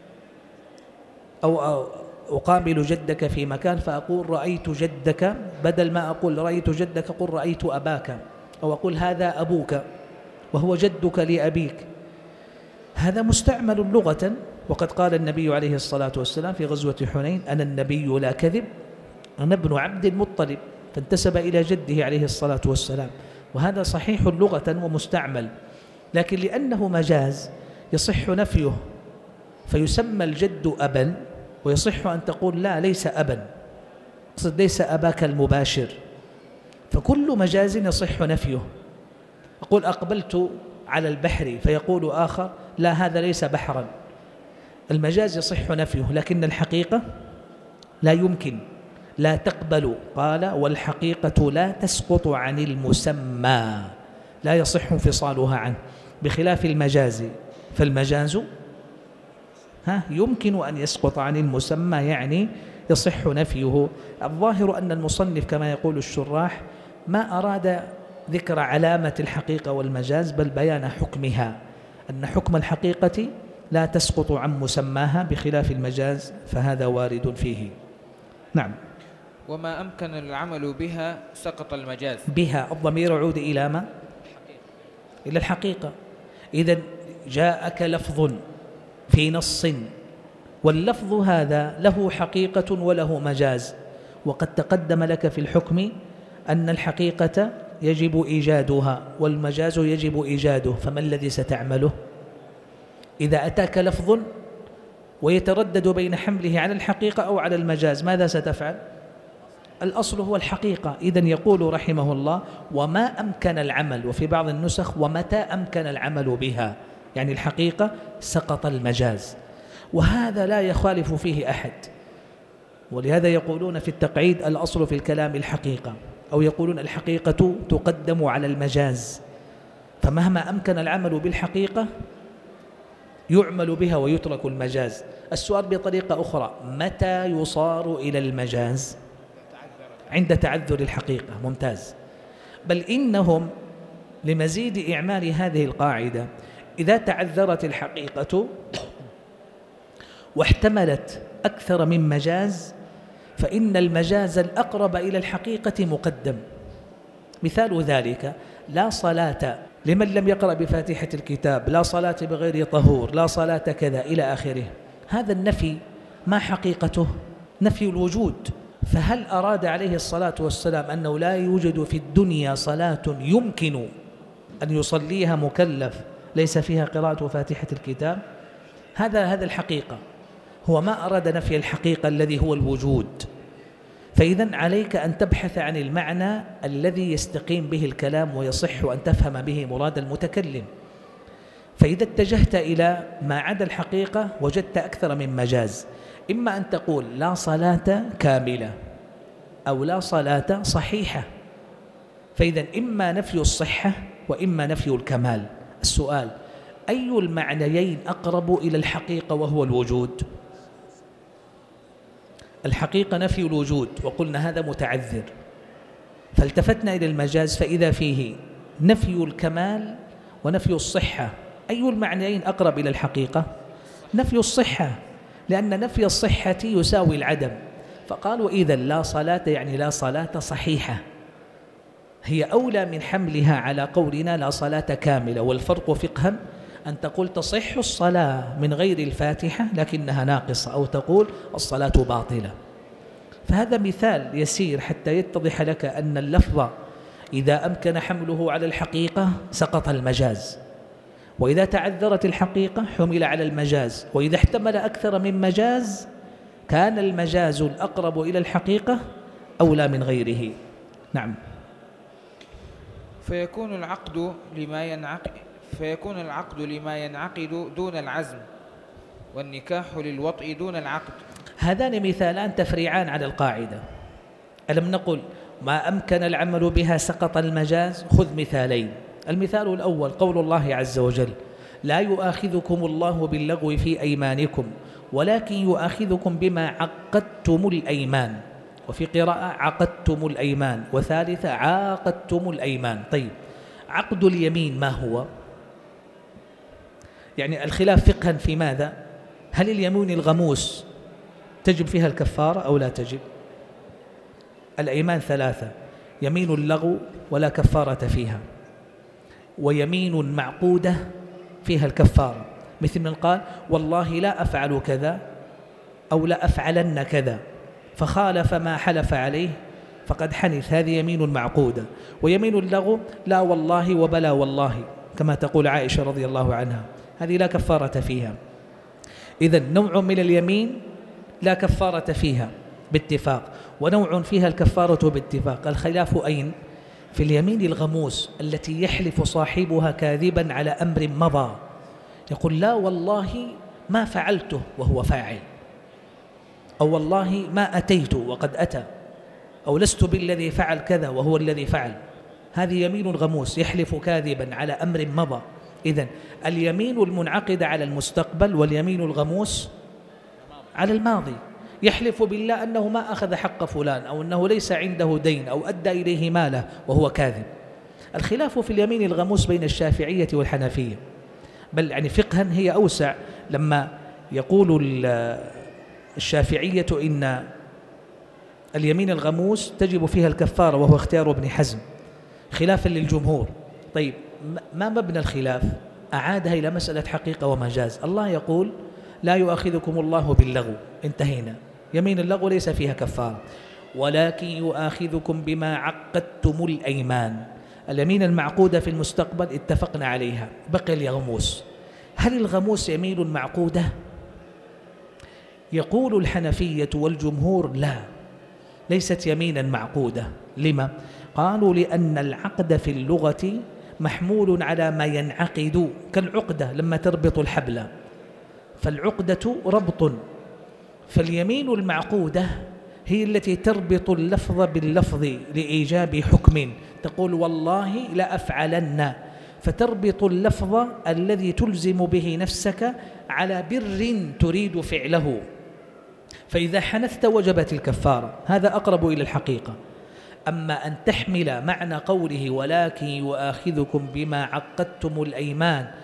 Speaker 1: أو أقابل جدك في مكان فأقول رأيت جدك، بدل ما أقول رأيت جدك قل رأيت أباك، أو أقول هذا أبوك وهو جدك لأبيك. هذا مستعمل لغة، وقد قال النبي عليه الصلاة والسلام في غزوة حنين: أنا النبي لا كذب، أنا ابن عبد المطلب، فانتسب إلى جده عليه الصلاة والسلام، وهذا صحيح لغة ومستعمل. لكن لأنه مجاز يصح نفيه، فيسمى الجد أبا، ويصح أن تقول لا ليس أبا، أقصد ليس أباك المباشر، فكل مجاز يصح نفيه. أقول أقبلت على البحر، فيقول آخر لا هذا ليس بحرا. المجاز يصح نفيه، لكن الحقيقة لا يمكن، لا تقبل. قال: والحقيقة لا تسقط عن المسمى، لا يصح انفصالها عنه، بخلاف المجاز، فالمجاز ها يمكن أن يسقط عن المسمى، يعني يصح نفيه. الظاهر أن المصنف كما يقول الشراح ما أراد ذكر علامة الحقيقة والمجاز، بل بيان حكمها، أن حكم الحقيقة لا تسقط عن مسماها بخلاف المجاز، فهذا وارد فيه. نعم.
Speaker 2: وما أمكن العمل بها سقط المجاز.
Speaker 1: بها الضمير يعود إلى ما؟ إلى الحقيقة. إذن جاءك لفظ في نص، واللفظ هذا له حقيقة وله مجاز، وقد تقدم لك في الحكم أن الحقيقة يجب إيجادها والمجاز يجب إيجاده، فما الذي ستعمله؟ إذا أتاك لفظ ويتردد بين حمله على الحقيقة أو على المجاز، ماذا ستفعل؟ الأصل هو الحقيقة. إذن يقول رحمه الله: وما أمكن العمل، وفي بعض النسخ ومتى أمكن العمل بها، يعني الحقيقة سقط المجاز، وهذا لا يخالف فيه أحد. ولهذا يقولون في التقعيد: الأصل في الكلام الحقيقة، أو يقولون الحقيقة تقدم على المجاز، فمهما أمكن العمل بالحقيقة يعمل بها ويترك المجاز. السؤال بطريقة أخرى: متى يصار إلى المجاز؟ عند تعذر الحقيقة. ممتاز. بل إنهم لمزيد إعمال هذه القاعدة، إذا تعذرت الحقيقة واحتملت أكثر من مجاز فإن المجاز الأقرب إلى الحقيقة مقدم. مثال ذلك: لا صلاة لمن لم يقرأ بفاتحة الكتاب، لا صلاة بغير طهور، لا صلاة كذا إلى آخره. هذا النفي ما حقيقته؟ نفي الوجود. فهل أراد عليه الصلاة والسلام أنه لا يوجد في الدنيا صلاة يمكن أن يصليها مكلف ليس فيها قراءة فاتحة الكتاب؟ هذا هذا الحقيقة. هو ما أراد نفي الحقيقة الذي هو الوجود. فإذن عليك أن تبحث عن المعنى الذي يستقيم به الكلام ويصح أن تفهم به مراد المتكلم. فإذا اتجهت إلى ما عدا الحقيقة وجدت أكثر من مجاز. إما أن تقول لا صلاة كاملة أو لا صلاة صحيحة. فإذا إما نفي الصحة وإما نفي الكمال. السؤال: أي المعنيين أقرب إلى الحقيقة وهو الوجود؟ الحقيقة نفي الوجود، وقلنا هذا متعذر. فالتفتنا إلى المجاز فإذا فيه نفي الكمال ونفي الصحة. أي المعنيين أقرب إلى الحقيقة؟ نفي الصحة، لأن نفي الصحة يساوي العدم. فقالوا إذن لا صلاة يعني لا صلاة صحيحة، هي أولى من حملها على قولنا لا صلاة كاملة. والفرق فقها أن تقول تصح الصلاة من غير الفاتحة لكنها ناقصة، أو تقول الصلاة باطلة. فهذا مثال يسير حتى يتضح لك أن اللفظ إذا أمكن حمله على الحقيقة سقط المجاز، وإذا تعذرت الحقيقة حمل على المجاز، وإذا احتمل أكثر من مجاز كان المجاز الأقرب إلى الحقيقة أولى من غيره. نعم.
Speaker 2: فيكون العقد لما ينعقد فيكون العقد لما ينعقد دون العزم، والنكاح للوطء دون العقد.
Speaker 1: هذان مثالان تفريعان على القاعدة. ألم نقل ما أمكن العمل بها سقط المجاز؟ خذ مثالين. المثال الأول قول الله عز وجل: لا يؤاخذكم الله باللغو في أيمانكم ولكن يؤاخذكم بما عقدتم الأيمان، وفي قراءة عقدتم الأيمان، وثالثة عاقدتم الأيمان. طيب، عقد اليمين ما هو؟ يعني الخلاف فقها في ماذا؟ هل اليمين الغموس تجب فيها الكفارة أو لا تجب؟ الأيمان ثلاثة: يمين اللغو ولا كفارة فيها، ويمين معقودة فيها الكفارة، مثل من قال والله لا أفعل كذا أو لا أفعلن كذا فخالف ما حلف عليه فقد حنث، هذه يمين معقودة. ويمين اللغو لا والله وبلا والله كما تقول عائشة رضي الله عنها، هذه لا كفارة فيها. إذن نوع من اليمين لا كفارة فيها باتفاق، ونوع فيها الكفارة باتفاق. الخلاف أين؟ في اليمين الغموس التي يحلف صاحبها كاذبا على أمر مضى، يقول لا والله ما فعلته وهو فاعل، أو والله ما أتيت وقد أتى، أو لست بالذي فعل كذا وهو الذي فعل. هذه يمين غموس، يحلف كاذبا على أمر مضى. إذن اليمين المنعقدة على المستقبل، واليمين الغموس على الماضي. يحلف بالله أنه ما أخذ حق فلان، أو أنه ليس عنده دين، أو أدى إليه ماله وهو كاذب. الخلاف في اليمين الغموس بين الشافعية والحنفية، بل يعني فقها هي أوسع. لما يقول الشافعية إن اليمين الغموس تجب فيها الكفارة وهو اختيار ابن حزم خلافا للجمهور. طيب، ما مبنى الخلاف؟ أعادها إلى مسألة حقيقة ومجاز. الله يقول لا يؤاخذكم الله باللغو، انتهينا، يمين اللغو ليس فيها كفارة، ولكن يؤاخذكم بما عقدتم الأيمان. اليمين المعقودة في المستقبل اتفقنا عليها، بقي الغموس. هل الغموس يمين معقودة؟ يقول الحنفية والجمهور لا، ليست يمينا معقودة. لما؟ قالوا لأن العقد في اللغة محمول على ما ينعقد، كالعقدة لما تربط الحبل، فالعقدة ربط. فاليمين المعقودة هي التي تربط اللفظ باللفظ لإيجاب حكم، تقول والله لا أفعلن، فتربط اللفظ الذي تلزم به نفسك على بر تريد فعله، فإذا حنثت وجبت الكفارة. هذا أقرب إلى الحقيقة. أما أن تحمل معنى قوله ولكن يؤاخذكم بما عقدتم الأيمان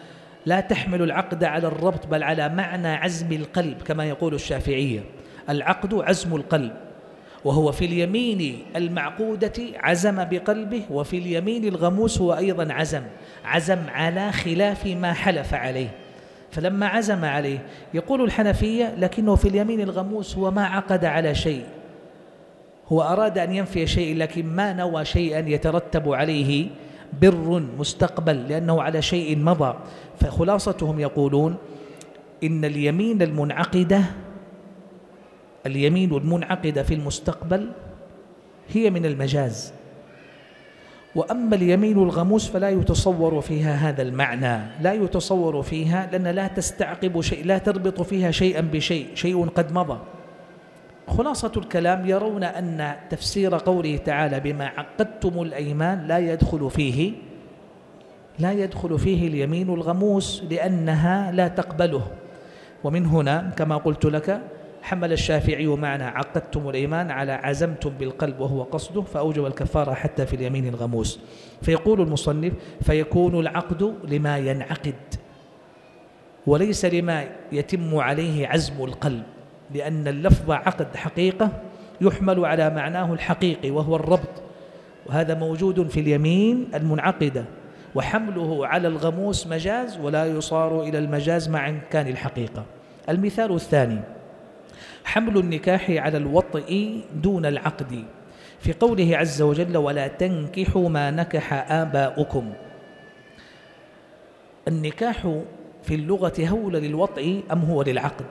Speaker 1: لا تحمل العقد على الربط بل على معنى عزم القلب كما يقول الشافعية. العقد عزم القلب، وهو في اليمين المعقودة عزم بقلبه، وفي اليمين الغموس هو أيضا عزم عزم على خلاف ما حلف عليه. فلما عزم عليه يقول الحنفية لكنه في اليمين الغموس هو ما عقد على شيء، هو أراد أن ينفي شيء لكن ما نوى شيئا يترتب عليه بر مستقبل لأنه على شيء مضى. فخلاصتهم يقولون إن اليمين المنعقدة اليمين المنعقدة في المستقبل هي من المجاز، وأما اليمين الغموس فلا يتصور فيها هذا المعنى، لا يتصور فيها لأن لا تستعقب شيء، لا تربط فيها شيئا بشيء، شيء قد مضى. خلاصة الكلام يرون أن تفسير قوله تعالى بما عقدتم الأيمان لا يدخل فيه لا يدخل فيه اليمين الغموس لأنها لا تقبله. ومن هنا كما قلت لك حمل الشافعي معنى عقدتم الأيمان على عزمتم بالقلب وهو قصده، فأوجب الكفارة حتى في اليمين الغموس. فيقول المصنف فيكون العقد لما ينعقد وليس لما يتم عليه عزم القلب، لأن اللفظ عقد حقيقة يحمل على معناه الحقيقي وهو الربط، وهذا موجود في اليمين المنعقدة، وحمله على الغموس مجاز ولا يصار إلى المجاز مع إمكان الحقيقة. المثال الثاني حمل النكاح على الوطء دون العقد في قوله عز وجل ولا تنكحوا ما نكح آباؤكم. النكاح في اللغة هو للوطء أم هو للعقد؟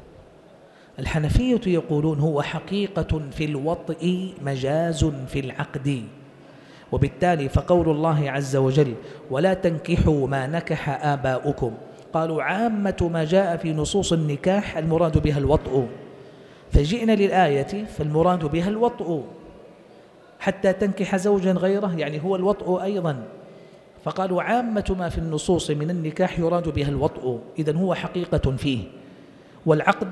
Speaker 1: الحنفية يقولون هو حقيقة في الوطء مجاز في العقد، وبالتالي فقول الله عز وجل ولا تنكحوا ما نكح آباؤكم قالوا عامة ما جاء في نصوص النكاح المراد بها الوطء، فجئنا للآية فالمراد بها الوطء حتى تنكح زوجا غيره، يعني هو الوطء أيضا، فقالوا عامة ما في النصوص من النكاح يراد بها الوطء، إذن هو حقيقة فيه، والعقد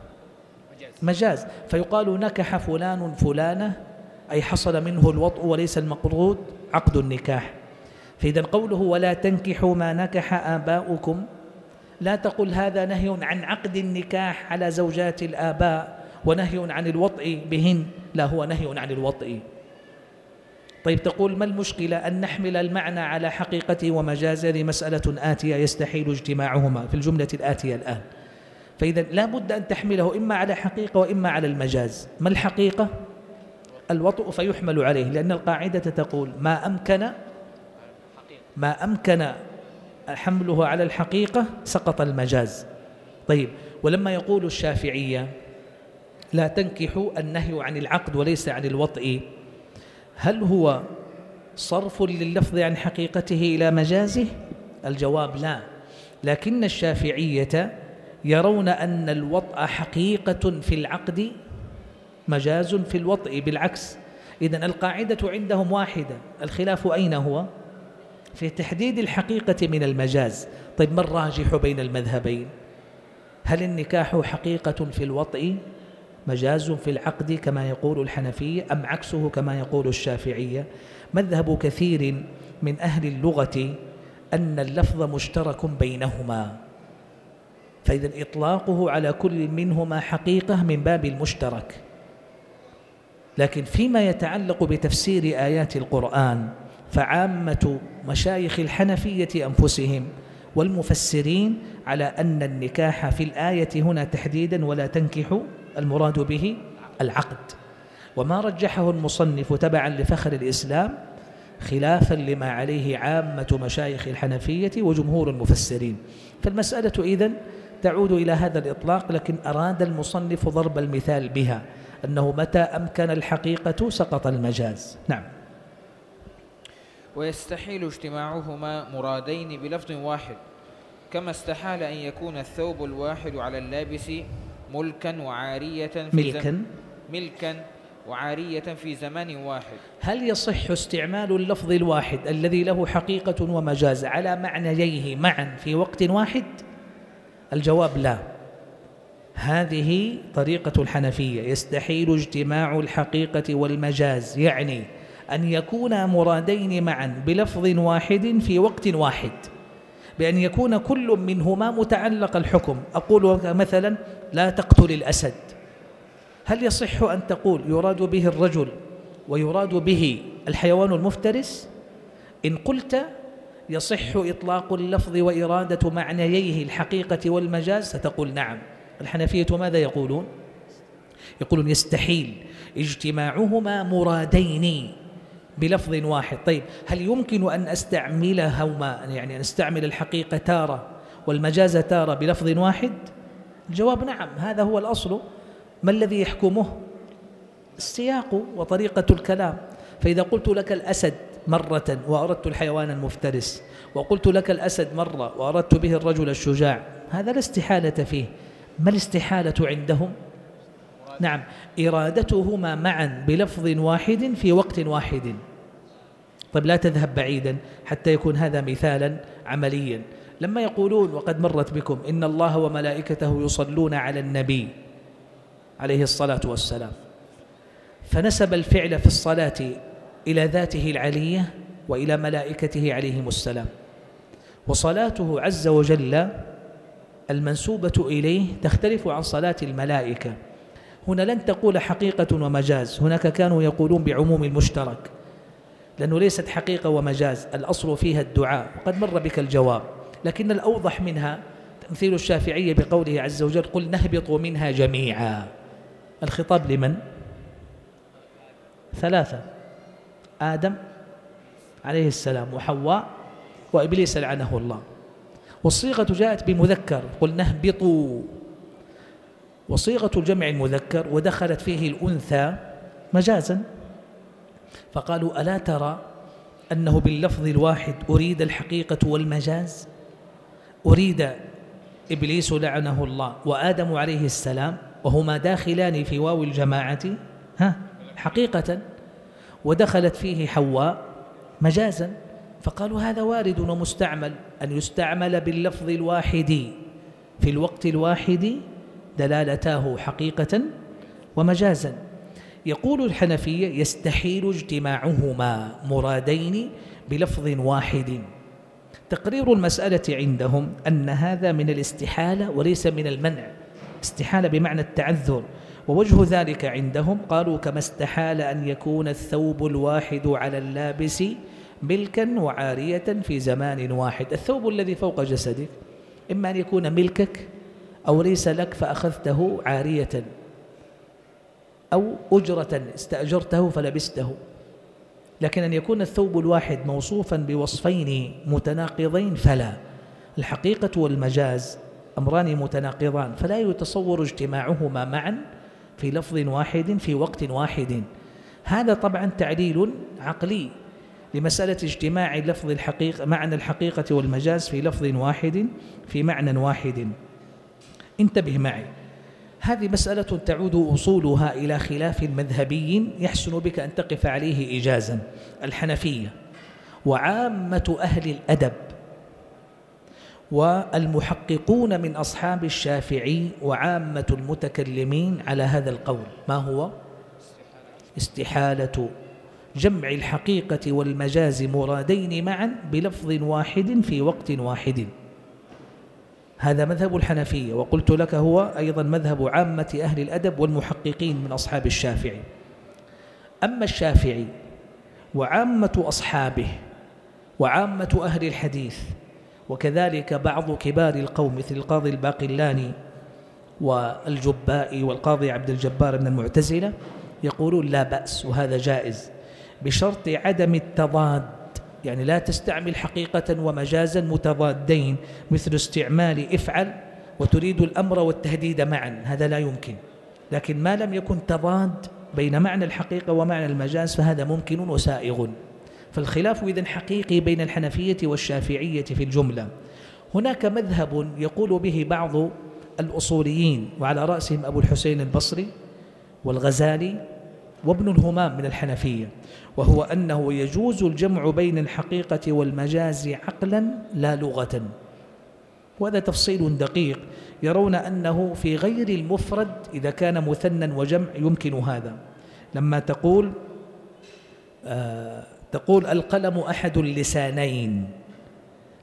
Speaker 1: مجاز، فيقال نكح فلان فلانة أي حصل منه الوطء وليس المقصود عقد النكاح. فإذا قوله ولا تنكحوا ما نكح آباؤكم لا تقل هذا نهي عن عقد النكاح على زوجات الآباء ونهي عن الوطء بهن، لا هو نهي عن الوطء. طيب تقول ما المشكلة أن نحمل المعنى على حقيقته ومجازه لمسألة آتية يستحيل اجتماعهما في الجملة الآتية الآن. فإذا لا بد أن تحمله إما على حقيقة وإما على المجاز. ما الحقيقة؟ الوطء فيحمل عليه، لأن القاعدة تقول ما أمكن ما أمكن حمله على الحقيقة سقط المجاز. طيب ولما يقول الشافعية لا تنكحوا النهي عن العقد وليس عن الوطء، هل هو صرف لللفظ عن حقيقته إلى مجازه؟ الجواب لا، لكن الشافعية يرون أن الوطء حقيقة في العقد مجاز في الوطء بالعكس. إذن القاعدة عندهم واحدة، الخلاف أين هو؟ في تحديد الحقيقة من المجاز. طيب ما الراجح بين المذهبين؟ هل النكاح حقيقة في الوطء مجاز في العقد كما يقول الحنفية أم عكسه كما يقول الشافعية؟ مذهب كثير من أهل اللغة أن اللفظ مشترك بينهما، فإذا إطلاقه على كل منهما حقيقة من باب المشترك. لكن فيما يتعلق بتفسير آيات القرآن فعامة مشايخ الحنفية أنفسهم والمفسرين على أن النكاح في الآية هنا تحديدا ولا تنكحوا المراد به العقد، وما رجحه المصنف تبعا لفخر الإسلام خلافا لما عليه عامة مشايخ الحنفية وجمهور المفسرين. فالمسألة إذن تعود إلى هذا الإطلاق، لكن أراد المصنف ضرب المثال بها أنه متى أمكن الحقيقة سقط المجاز. نعم.
Speaker 2: ويستحيل اجتماعهما مرادين بلفظ واحد، كما استحال أن يكون الثوب الواحد على اللابس ملكا وعارية في
Speaker 1: ملكا
Speaker 2: ملكا وعارية في زمان واحد.
Speaker 1: هل يصح استعمال اللفظ الواحد الذي له حقيقة ومجاز على معنييه معا في وقت واحد؟ الجواب لا. هذه طريقة الحنفية، يستحيل اجتماع الحقيقة والمجاز، يعني أن يكونا مرادين معا بلفظ واحد في وقت واحد، بأن يكون كل منهما متعلق الحكم. أقول مثلا لا تقتل الأسد، هل يصح أن تقول يراد به الرجل ويراد به الحيوان المفترس؟ إن قلت يصح إطلاق اللفظ وإرادة معنييه الحقيقة والمجاز ستقول نعم. الحنفية ماذا يقولون؟ يقولون يستحيل اجتماعهما مرادين بلفظ واحد. طيب هل يمكن أن أستعملهما، يعني أن أستعمل الحقيقة تارة والمجاز تارة بلفظ واحد؟ الجواب نعم، هذا هو الأصل. ما الذي يحكمه؟ السياق وطريقة الكلام. فإذا قلت لك الأسد مرة وأردت الحيوان المفترس، وقلت لك الأسد مرة وأردت به الرجل الشجاع، هذا لا استحالة فيه. ما الاستحالة عندهم؟ نعم، إرادتهما معا بلفظ واحد في وقت واحد. طيب لا تذهب بعيدا حتى يكون هذا مثالا عمليا. لما يقولون وقد مرت بكم إن الله وملائكته يصلون على النبي عليه الصلاة والسلام، فنسب الفعل في الصلاة إلى ذاته العلية وإلى ملائكته عليهم السلام، وصلاته عز وجل المنسوبة إليه تختلف عن صلاة الملائكة. هنا لن تقول حقيقة ومجاز، هناك كانوا يقولون بعموم المشترك، لأنه ليست حقيقة ومجاز، الأصل فيها الدعاء، وقد مر بك الجواب. لكن الأوضح منها تمثيل الشافعية بقوله عز وجل قل نهبط منها جميعا. الخطاب لمن؟ ثلاثة: آدم عليه السلام وحواء وإبليس لعنه الله. والصيغة جاءت بمذكر قل نهبطوا، وصيغة الجمع المذكر ودخلت فيه الأنثى مجازا، فقالوا ألا ترى أنه باللفظ الواحد أريد الحقيقة والمجاز؟ أريد إبليس لعنه الله وآدم عليه السلام وهما داخلان في واو الجماعة ها حقيقة، ودخلت فيه حواء مجازا، فقالوا هذا وارد ومستعمل، أن يستعمل باللفظ الواحد في الوقت الواحد دلالته حقيقة ومجازا. يقول الحنفية يستحيل اجتماعهما مرادين بلفظ واحد. تقرير المسألة عندهم أن هذا من الاستحالة وليس من المنع، استحالة بمعنى التعذر. ووجه ذلك عندهم قالوا كما استحال أن يكون الثوب الواحد على اللابس ملكا وعارية في زمان واحد. الثوب الذي فوق جسدك إما أن يكون ملكك أو ليس لك فأخذته عارية، أو أجرة استأجرته فلبسته، لكن أن يكون الثوب الواحد موصوفا بوصفين متناقضين فلا. الحقيقة والمجاز أمران متناقضان، فلا يتصور اجتماعهما معا في لفظ واحد في وقت واحد. هذا طبعا تعليل عقلي لمسألة اجتماع لفظ الحقيقة معنى الحقيقة والمجاز في لفظ واحد في معنى واحد. انتبه معي، هذه مسألة تعود أصولها إلى خلاف مذهبي يحسن بك أن تقف عليه إيجازا. الحنفية وعامة أهل الأدب والمحققون من أصحاب الشافعي وعامة المتكلمين على هذا القول. ما هو؟ استحالة جمع الحقيقة والمجاز مرادين معا بلفظ واحد في وقت واحد. هذا مذهب الحنفية، وقلت لك هو أيضا مذهب عامة أهل الأدب والمحققين من أصحاب الشافعي. أما الشافعي وعامة أصحابه وعامة أهل الحديث وكذلك بعض كبار القوم مثل القاضي الباقلاني والجبائي والقاضي عبد الجبار من المعتزلة يقولون لا بأس وهذا جائز بشرط عدم التضاد، يعني لا تستعمل حقيقة ومجازا متضادين مثل استعمال افعل وتريد الأمر والتهديد معا، هذا لا يمكن. لكن ما لم يكن تضاد بين معنى الحقيقة ومعنى المجاز فهذا ممكن وسائغ. فالخلاف إذن حقيقي بين الحنفية والشافعية في الجملة. هناك مذهب يقول به بعض الأصوليين وعلى رأسهم أبو الحسين البصري والغزالي وابن الهمام من الحنفية، وهو أنه يجوز الجمع بين الحقيقة والمجاز عقلا لا لغة. وهذا تفصيل دقيق، يرون أنه في غير المفرد إذا كان مثنى وجمع يمكن هذا. لما تقول آه تقول القلم أحد اللسانين،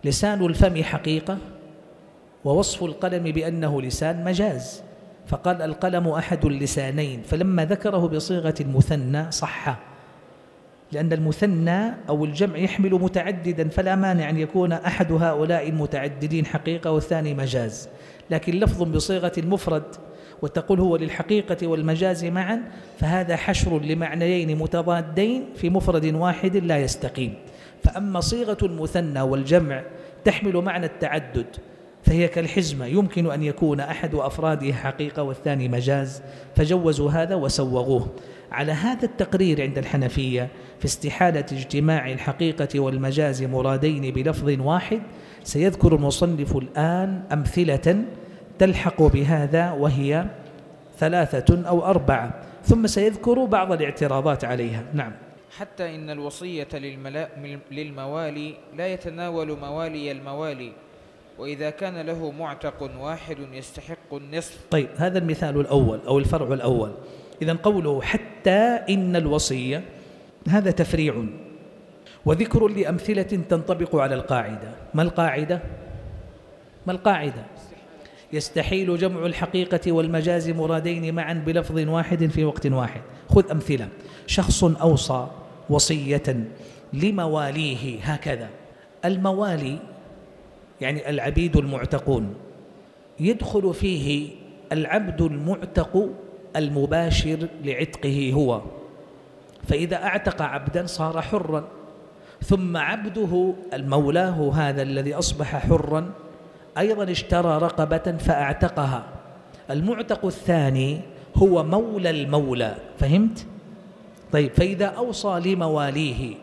Speaker 1: لسان الفم حقيقة، ووصف القلم بأنه لسان مجاز، فقال القلم أحد اللسانين، فلما ذكره بصيغة المثنى صح، لأن المثنى أو الجمع يحمل متعددا، فلا مانع أن يكون أحد هؤلاء المتعددين حقيقة والثاني مجاز، لكن لفظ بصيغة المفرد وتقول هو للحقيقة والمجاز معا، فهذا حشر لمعنيين متضادين في مفرد واحد لا يستقيم. فأما صيغة المثنى والجمع تحمل معنى التعدد، فهي كالحزمة، يمكن أن يكون أحد أفرادها حقيقة والثاني مجاز، فجوزوا هذا وسوغوه. على هذا التقرير عند الحنفية في استحالة اجتماع الحقيقة والمجاز مرادين بلفظ واحد، سيذكر المصنف الآن أمثلة تلحق بهذا، وهي ثلاثة أو أربعة، ثم سيذكر بعض الاعتراضات عليها. نعم.
Speaker 2: حتى إن الوصية للموالي لا يتناول موالي الموالي، وإذا كان له معتق واحد يستحق النصف.
Speaker 1: طيب، هذا المثال الأول أو الفرع الأول. إذن قوله حتى إن الوصية هذا تفريع وذكر لأمثلة تنطبق على القاعدة. ما القاعدة؟ ما القاعدة؟ يستحيل جمع الحقيقة والمجاز مرادين معا بلفظ واحد في وقت واحد. خذ أمثلة. شخص أوصى وصية لمواليه هكذا. الموالي يعني العبيد المعتقون، يدخل فيه العبد المعتق المباشر لعتقه هو، فإذا أعتق عبدا صار حرا، ثم عبده المولاه هذا الذي أصبح حرا أيضا اشترى رقبة فأعتقها. المعتق الثاني هو مولى المولى، فهمت؟ طيب، فإذا أوصى لمواليه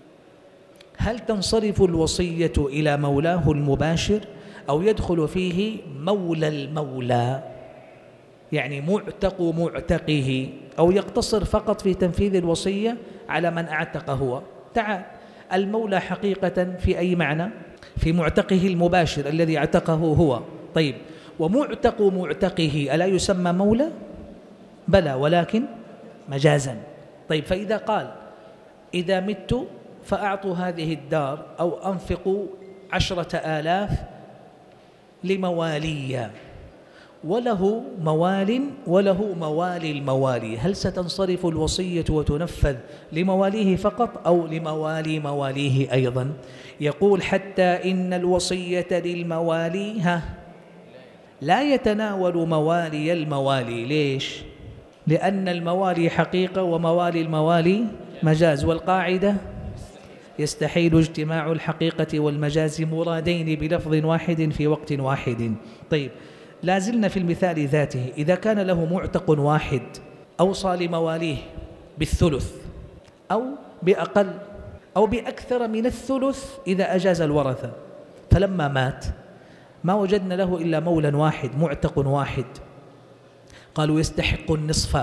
Speaker 1: هل تنصرف الوصية إلى مولاه المباشر أو يدخل فيه مولى المولى يعني معتق معتقه، أو يقتصر فقط في تنفيذ الوصية على من أعتق هو؟ تعال، المولى حقيقة في أي معنى؟ في معتقه المباشر الذي اعتقه هو. طيب، ومعتق معتقه ألا يسمى مولى؟ بلى، ولكن مجازا. طيب، فإذا قال إذا مت فأعطوا هذه الدار أو أنفقوا عشرة آلاف لموالي، وله موال وله موالي الموالي، هل ستنصرف الوصية وتنفذ لمواليه فقط أو لموالي مواليه أيضا؟ يقول حتى إن الوصية للموالي ها لا يتناول موالي الموالي. ليش؟ لأن الموالي حقيقة وموالي الموالي مجاز، والقاعدة يستحيل اجتماع الحقيقة والمجاز مرادين بلفظ واحد في وقت واحد. طيب، لازلنا في المثال ذاته. إذا كان له معتق واحد أوصى لمواليه بالثلث أو بأقل أو بأكثر من الثلث إذا أجاز الورثة، فلما مات ما وجدنا له إلا مولا واحد معتق واحد، قالوا يستحق النصف،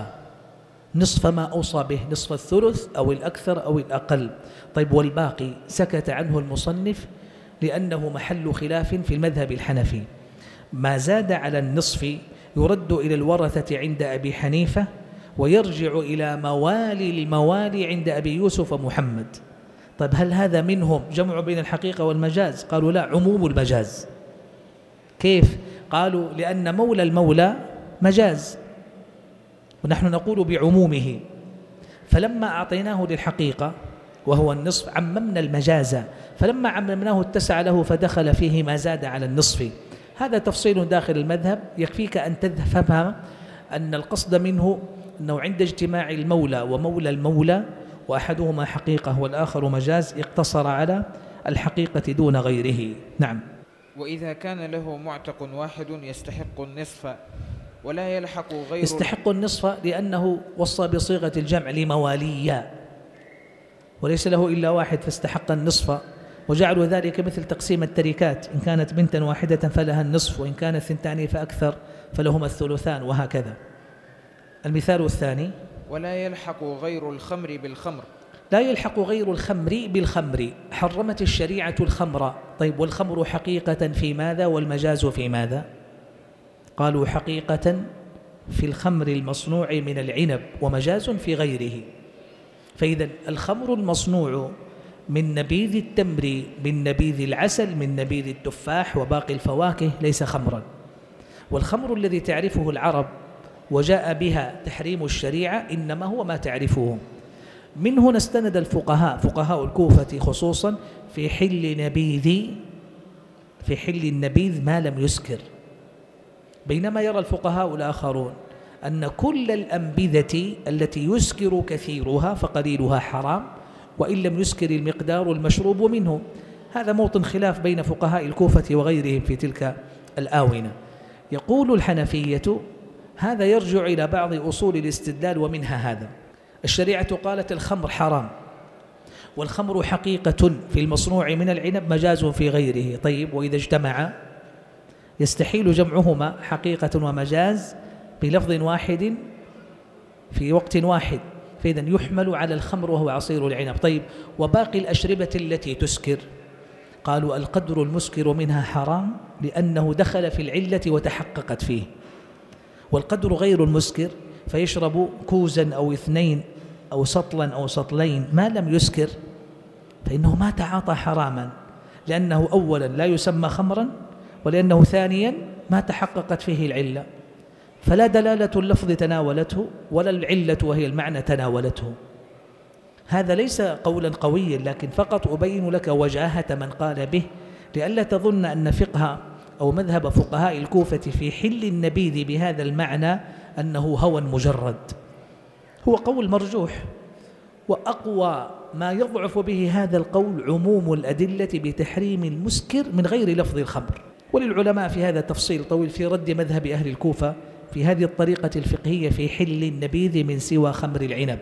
Speaker 1: نصف ما أوصى به، نصف الثلث أو الأكثر أو الأقل. طيب، والباقي سكت عنه المصنف لأنه محل خلاف في المذهب الحنفي. ما زاد على النصف يرد إلى الورثة عند أبي حنيفة، ويرجع إلى موالي الموالي عند أبي يوسف ومحمد. طيب، هل هذا منهم جمع بين الحقيقة والمجاز؟ قالوا لا، عموم المجاز. كيف؟ قالوا لأن مولى المولى مجاز ونحن نقول بعمومه، فلما أعطيناه للحقيقة وهو النصف عممنا المجاز، فلما عممناه اتسع له فدخل فيه ما زاد على النصف. هذا تفصيل داخل المذهب، يكفيك أن تفهم أن القصد منه أنه عند اجتماع المولى ومولى المولى وأحدهما حقيقة والآخر مجاز اقتصر على الحقيقة دون غيره. نعم.
Speaker 2: وإذا كان له معتق واحد يستحق النصف ولا يلحق غير
Speaker 1: يستحق النصف لأنه وصى بصيغة الجمع لمواليا، وليس له إلا واحد فاستحق النصف، وجعلوا ذلك مثل تقسيم التركات، إن كانت بنتا واحدة فلها النصف، وإن كانت ثنتان فأكثر فلهما الثلثان، وهكذا. المثال الثاني
Speaker 2: ولا يلحق غير الخمر بالخمر.
Speaker 1: لا يلحق غير الخمر بالخمر، حرمت الشريعة الخمر. طيب، والخمر حقيقة في ماذا والمجاز في ماذا؟ قالوا حقيقة في الخمر المصنوع من العنب، ومجاز في غيره. فإذا الخمر المصنوع من نبيذ التمر، من نبيذ العسل، من نبيذ التفاح وباقي الفواكه ليس خمرا. والخمر الذي تعرفه العرب وجاء بها تحريم الشريعة إنما هو ما تعرفه. من هنا استند الفقهاء فقهاء الكوفة خصوصا في حل نبيذ في حل النبيذ ما لم يسكر، بينما يرى الفقهاء الآخرون أن كل الأنبذة التي يسكر كثيرها فقليلها حرام، وإن لم يسكر المقدار المشروب منه. هذا موطن خلاف بين فقهاء الكوفة وغيرهم في تلك الآونة. يقول الحنفية هذا يرجع إلى بعض أصول الاستدلال، ومنها هذا: الشريعة قالت الخمر حرام، والخمر حقيقة في المصنوع من العنب، مجاز في غيره. طيب، وإذا اجتمع يستحيل جمعهما حقيقة ومجاز بلفظ واحد في وقت واحد، فإذا يحمل على الخمر وهو عصير العنب. طيب، وباقي الأشربة التي تسكر؟ قالوا القدر المسكر منها حرام لأنه دخل في العلة وتحققت فيه، والقدر غير المسكر فيشرب كوزا أو اثنين أو سطلا أو سطلين ما لم يسكر فإنه ما تعاطى حراما، لأنه أولا لا يسمى خمرا، ولأنه ثانيا ما تحققت فيه العلة، فلا دلالة اللفظ تناولته ولا العلة وهي المعنى تناولته. هذا ليس قولا قويا، لكن فقط أبين لك وجاهة من قال به، لئلا تظن أن فقه أو مذهب فقهاء الكوفة في حل النبيذ بهذا المعنى أنه هوى مجرد. هو قول مرجوح، وأقوى ما يضعف به هذا القول عموم الأدلة بتحريم المسكر من غير لفظ الخمر. وللعلماء في هذا تفصيل طويل في رد مذهب أهل الكوفة في هذه الطريقة الفقهية في حل النبيذ من سوى خمر العنب،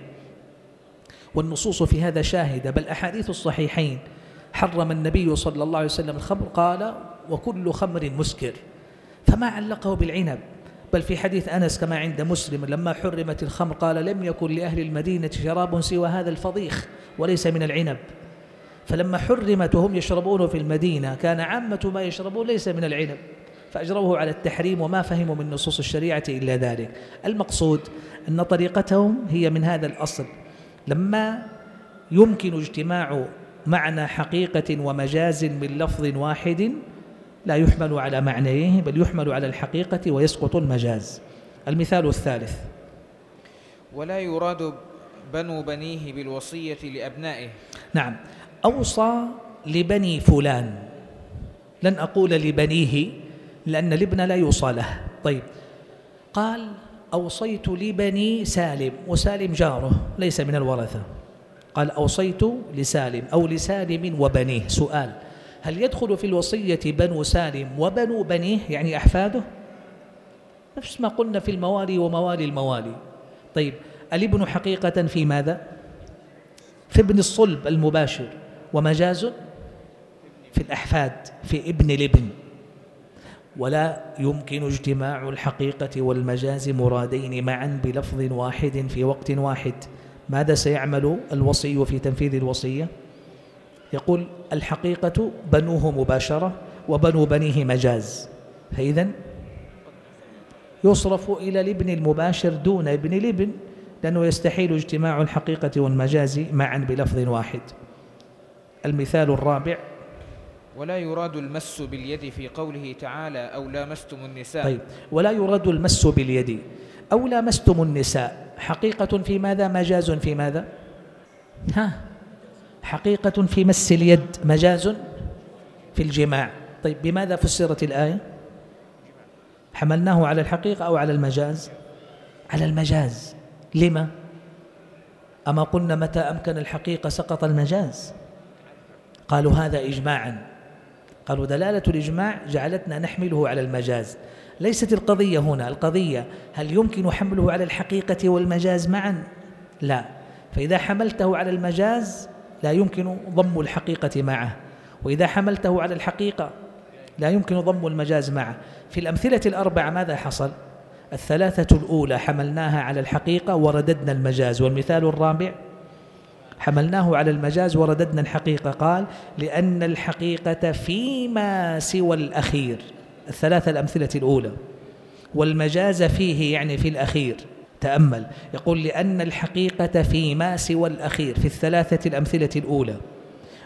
Speaker 1: والنصوص في هذا شاهدة، بل أحاديث الصحيحين حرم النبي صلى الله عليه وسلم الخمر، قال وكل خمر مسكر، فما علقه بالعنب. بل في حديث أنس كما عند مسلم لما حرمت الخمر قال لم يكن لأهل المدينة شراب سوى هذا الفضيخ وليس من العنب، فلما حرمت وهم يشربون في المدينة كان عامة ما يشربون ليس من العنب، فأجروه على التحريم وما فهموا من نصوص الشريعة إلا ذلك. المقصود أن طريقتهم هي من هذا الأصل، لما يمكن اجتماع معنى حقيقة ومجاز من لفظ واحد لا يحمل على معنيه بل يحمل على الحقيقة ويسقط المجاز. المثال الثالث:
Speaker 2: ولا يراد بنو بنيه بالوصية لأبنائه.
Speaker 1: نعم، أوصى لبني فلان، لن أقول لبنيه لأن الابن لا يوصى له. طيب، قال أوصيت لبني سالم، وسالم جاره ليس من الورثة، قال أوصيت لسالم أو لسالم وبنيه. سؤال: هل يدخل في الوصية بنو سالم وبنو بنيه يعني أحفاده؟ نفس ما قلنا في الموالي وموالي الموالي. طيب، الابن حقيقة في ماذا؟ في ابن الصلب المباشر، ومجاز في الأحفاد في ابن الابن. ولا يمكن اجتماع الحقيقة والمجاز مرادين معا بلفظ واحد في وقت واحد. ماذا سيعمل الوصي في تنفيذ الوصية؟ يقول الحقيقة بنوه مباشرة وبنو بنيه مجاز، فإذن يصرف إلى الابن المباشر دون ابن الابن، لأنه يستحيل اجتماع الحقيقة والمجاز معا بلفظ واحد. المثال الرابع:
Speaker 2: ولا يراد المس باليد في قوله تعالى أو لامستم النساء.
Speaker 1: طيب، ولا يراد المس باليد أو لامستم النساء، حقيقة في ماذا؟ مجاز في ماذا؟ ها، حقيقة في مس اليد، مجاز في الجماع. طيب، بماذا فسرت الآية؟ حملناه على الحقيقة أو على المجاز؟ على المجاز. لما؟ أما قلنا متى أمكن الحقيقة سقط المجاز؟ قالوا هذا إجماعا، قالوا دلالة الإجماع جعلتنا نحمله على المجاز. ليست القضية هنا، القضية هل يمكن حمله على الحقيقة والمجاز معا؟ لا، فإذا حملته على المجاز لا يمكن ضم الحقيقة معه، وإذا حملته على الحقيقة لا يمكن ضم المجاز معه. في الأمثلة الأربعة ماذا حصل؟ الثلاثة الأولى حملناها على الحقيقة ورددنا المجاز، والمثال الرابع حملناه على المجاز ورددنا الحقيقة. قال لأن الحقيقة فيما سوى الأخير، الثلاثة الأمثلة الأولى، والمجاز فيه يعني في الأخير. تأمل، يقول لأن الحقيقة فيما سوى الأخير في الثلاثة الأمثلة الأولى،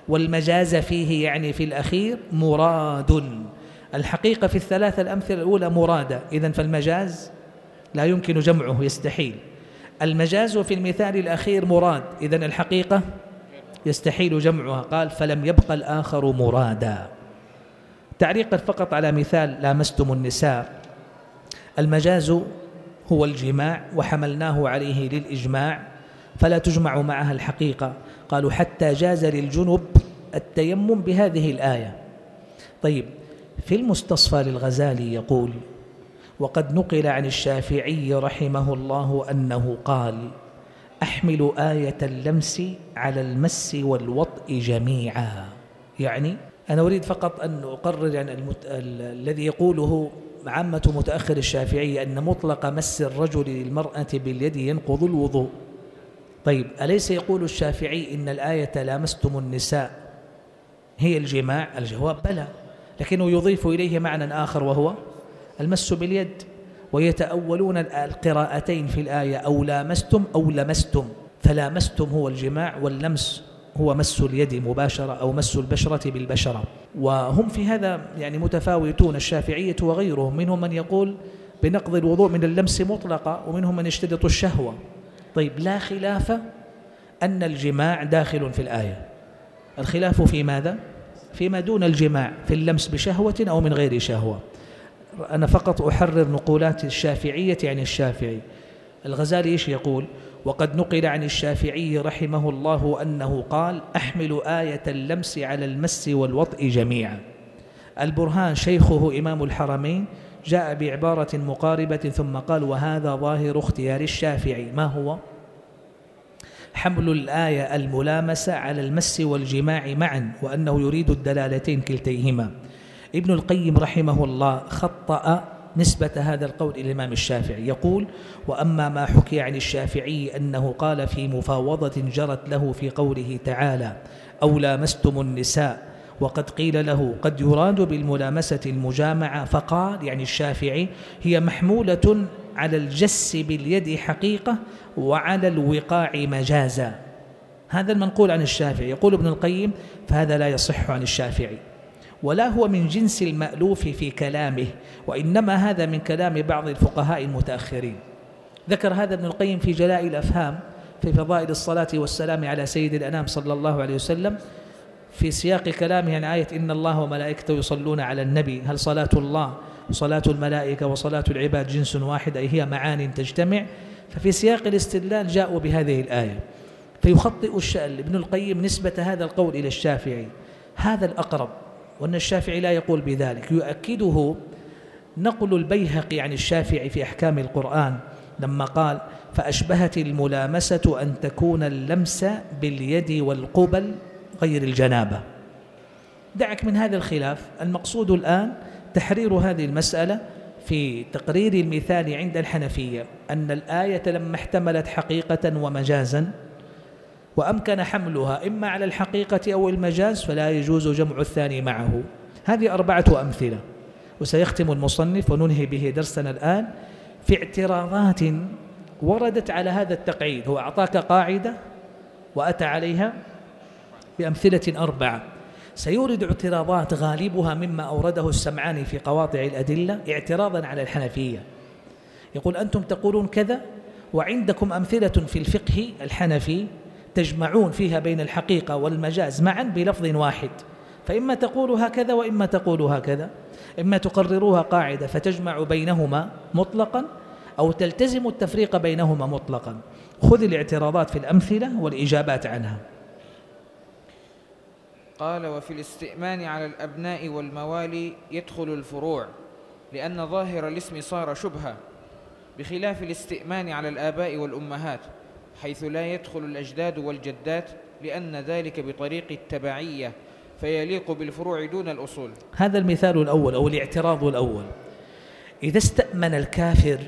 Speaker 1: والمجاز فيه يعني في الأخير مراد. الحقيقة في الثلاثة الأمثلة الأولى مرادة، إذن فالمجاز لا يمكن جمعه، يستحيل. المجاز في المثال الأخير مراد، إذن الحقيقة يستحيل جمعها. قال فلم يبق الآخر مرادا. تعليقا فقط على مثال لامستم النساء، المجاز هو الجماع وحملناه عليه للإجماع فلا تجمع معها الحقيقة. قالوا حتى جاز للجنب التيمم بهذه الآية. طيب، في المستصفى للغزالي يقول: وقد نقل عن الشافعي رحمه الله أنه قال: أحمل آية اللمس على المس والوطء جميعا. يعني أنا أريد فقط أن أقرر يعني المت... ال... الذي يقوله عامة متأخر الشافعي أن مطلق مس الرجل للمرأة باليد ينقض الوضوء. طيب، أليس يقول الشافعي إن الآية لامستم النساء هي الجماع؟ الجواب بلى، لكنه يضيف إليه معنى آخر وهو المس باليد، ويتأولون القراءتين في الآية أو لامستم أو لمستم، فلامستم هو الجماع واللمس هو مس اليد مباشرة أو مس البشرة بالبشرة. وهم في هذا يعني متفاوتون، الشافعية وغيرهم، منهم من يقول بنقض الوضوء من اللمس مطلقة، ومنهم من يشترط الشهوة. طيب، لا خلاف أن الجماع داخل في الآية، الخلاف في ماذا؟ فيما دون الجماع، في اللمس بشهوة أو من غير شهوة. أنا فقط أحرر نقولات الشافعية يعني الشافعي. الغزالي إيش يقول؟ وقد نقل عن الشافعي رحمه الله أنه قال: أحمل آية اللمس على المس والوطء جميعا. البرهان شيخه إمام الحرمين جاء بعبارة مقاربة ثم قال: وهذا ظاهر اختيار الشافعي. ما هو؟ حمل الآية الملامسة على المس والجماع معا، وأنه يريد الدلالتين كلتيهما. ابن القيم رحمه الله خطأ نسبة هذا القول إلى الإمام الشافعي، يقول: وأما ما حكي عن الشافعي أنه قال في مفاوضة جرت له في قوله تعالى: أو لامستم النساء، وقد قيل له قد يراد بالملامسة المجامعة، فقال يعني الشافعي: هي محمولة على الجس باليد حقيقة وعلى الوقاع مجازا. هذا المنقول عن الشافعي. يقول ابن القيم: فهذا لا يصح عن الشافعي، ولا هو من جنس المألوف في كلامه، وإنما هذا من كلام بعض الفقهاء المتأخرين. ذكر هذا ابن القيم في جلاء الأفهام في فضائل الصلاة والسلام على سيد الأنام صلى الله عليه وسلم، في سياق كلامه عن آية إن الله وملائكته يصلون على النبي: هل صلاة الله وصلاة الملائكة وصلاة العباد جنس واحد، أي هي معان تجتمع؟ ففي سياق الاستدلال جاءوا بهذه الآية، فيخطئ الشأل ابن القيم نسبة هذا القول إلى الشافعي. هذا الأقرب، وأن الشافعي لا يقول بذلك. يؤكده نقل البيهقي عن الشافعي في أحكام القرآن لما قال: فأشبهت الملامسة أن تكون اللمس باليد والقبل غير الجنابة. دعك من هذا الخلاف، المقصود الآن تحرير هذه المسألة في تقرير المثال عند الحنفية، أن الآية لما احتملت حقيقة ومجازا وأمكن حملها إما على الحقيقة أو المجاز فلا يجوز جمع الثاني معه. هذه أربعة أمثلة، وسيختم المصنف وننهي به درسنا الآن في اعتراضات وردت على هذا التقعيد. هو أعطاك قاعدة وأتى عليها بأمثلة أربعة، سيورد اعتراضات غالبها مما أورده السمعاني في قواطع الأدلة اعتراضا على الحنفية. يقول: أنتم تقولون كذا وعندكم أمثلة في الفقه الحنفي تجمعون فيها بين الحقيقة والمجاز معا بلفظ واحد، فإما تقولوا هكذا وإما تقولوا هكذا، إما تقرروها قاعدة فتجمع بينهما مطلقا، أو تلتزم التفريق بينهما مطلقا. خذ الاعتراضات في الأمثلة والإجابات عنها.
Speaker 2: قال: وفي الاستئمان على الأبناء والموالي يدخل الفروع، لأن ظاهر الاسم صار شبهة، بخلاف الاستئمان على الآباء والأمهات، حيث لا يدخل الأجداد والجدات، لأن ذلك بطريق التبعية فيليق بالفروع دون الأصول.
Speaker 1: هذا المثال الأول أو الاعتراض الأول: إذا استأمن الكافر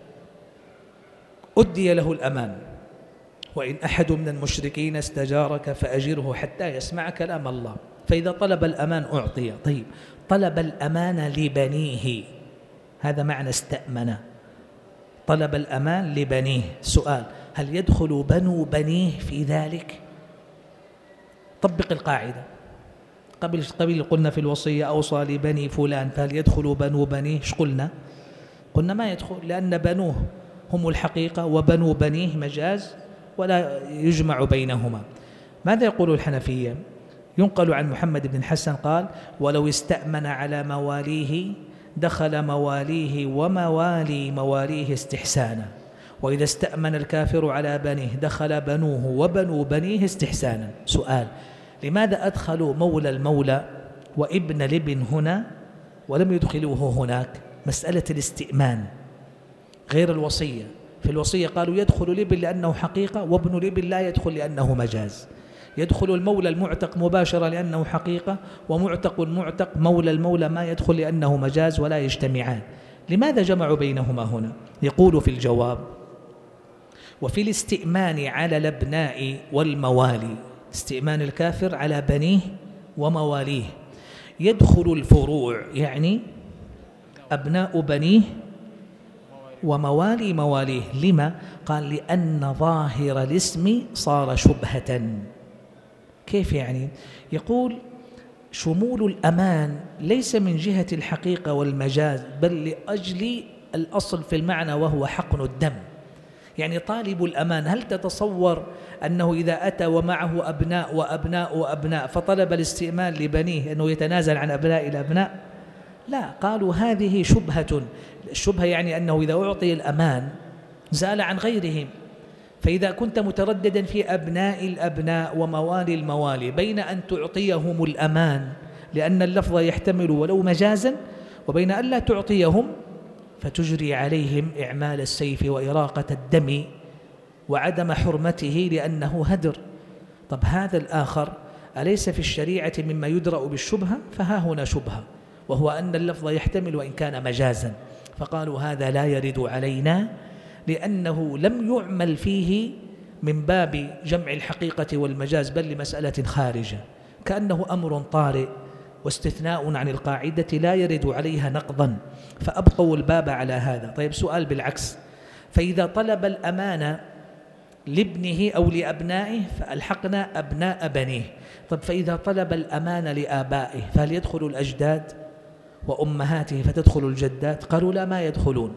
Speaker 1: أدي له الأمان، وإن أحد من المشركين استجارك فأجره حتى يسمع كلام الله، فإذا طلب الأمان أعطي. طيب، طلب الأمان لبنيه، هذا معنى استأمن، طلب الأمان لبنيه. سؤال: هل يدخل بنو بنيه في ذلك؟ طبق القاعدة. قبل قبل قلنا في الوصية أوصى لبني فلان، فهل يدخل بنو بنيه؟ ايش قلنا؟ قلنا ما يدخل، لأن بنوه هم الحقيقة وبنو بنيه مجاز ولا يجمع بينهما. ماذا يقول الحنفية؟ ينقل عن محمد بن الحسن قال: ولو استأمن على مواليه دخل مواليه وموالي مواليه استحسانا، وإذا استأمن الكافر على بنيه دخل بنوه وبنو بنيه استحسانا. سؤال: لماذا أدخلوا مولى المولى وابن الابن هنا ولم يدخلوه هناك؟ مسألة الاستئمان غير الوصية. في الوصية قالوا يدخل الابن لأنه حقيقة، وابن الابن لا يدخل لأنه مجاز. يدخل المولى المعتق مباشرة لأنه حقيقة، ومعتق المعتق مولى المولى ما يدخل لأنه مجاز ولا يجتمعان. لماذا جمعوا بينهما هنا؟ يقول في الجواب: وفي الاستئمان على الأبناء والموالي، استئمان الكافر على بنيه ومواليه، يدخل الفروع، يعني أبناء بنيه وموالي مواليه. لما؟ قال: لأن ظاهر الاسم صار شبهة. كيف يعني؟ يقول: شمول الأمان ليس من جهة الحقيقة والمجاز، بل لأجل الأصل في المعنى وهو حقن الدم. يعني طالب الأمان، هل تتصور أنه إذا أتى ومعه أبناء وأبناء وأبناء فطلب الاستئمان لبنيه أنه يتنازل عن أبناء الأبناء؟ لا، قالوا هذه شبهة. الشبهة يعني أنه إذا أعطي الأمان زال عن غيرهم، فإذا كنت مترددا في أبناء الأبناء وموالي الموالي بين أن تعطيهم الأمان لأن اللفظ يحتمل ولو مجازا، وبين أن لا تعطيهم فتجري عليهم إعمال السيف وإراقة الدم وعدم حرمته لأنه هدر. طب هذا الآخر أليس في الشريعة مما يدرأ بالشبهة؟ فها هنا شبهة، وهو أن اللفظ يحتمل وإن كان مجازا. فقالوا هذا لا يرد علينا لأنه لم يعمل فيه من باب جمع الحقيقة والمجاز، بل لمسألة خارجة، كأنه أمر طارئ واستثناء عن القاعدة لا يرد عليها نقضا، فأبقوا الباب على هذا. طيب سؤال بالعكس: فإذا طلب الأمانة لابنه أو لأبنائه فألحقنا أبناء بنيه. طب فإذا طلب الأمانة لآبائه فهل يدخل الأجداد وأمهاته فتدخل الجدات؟ قالوا لا، ما يدخلون.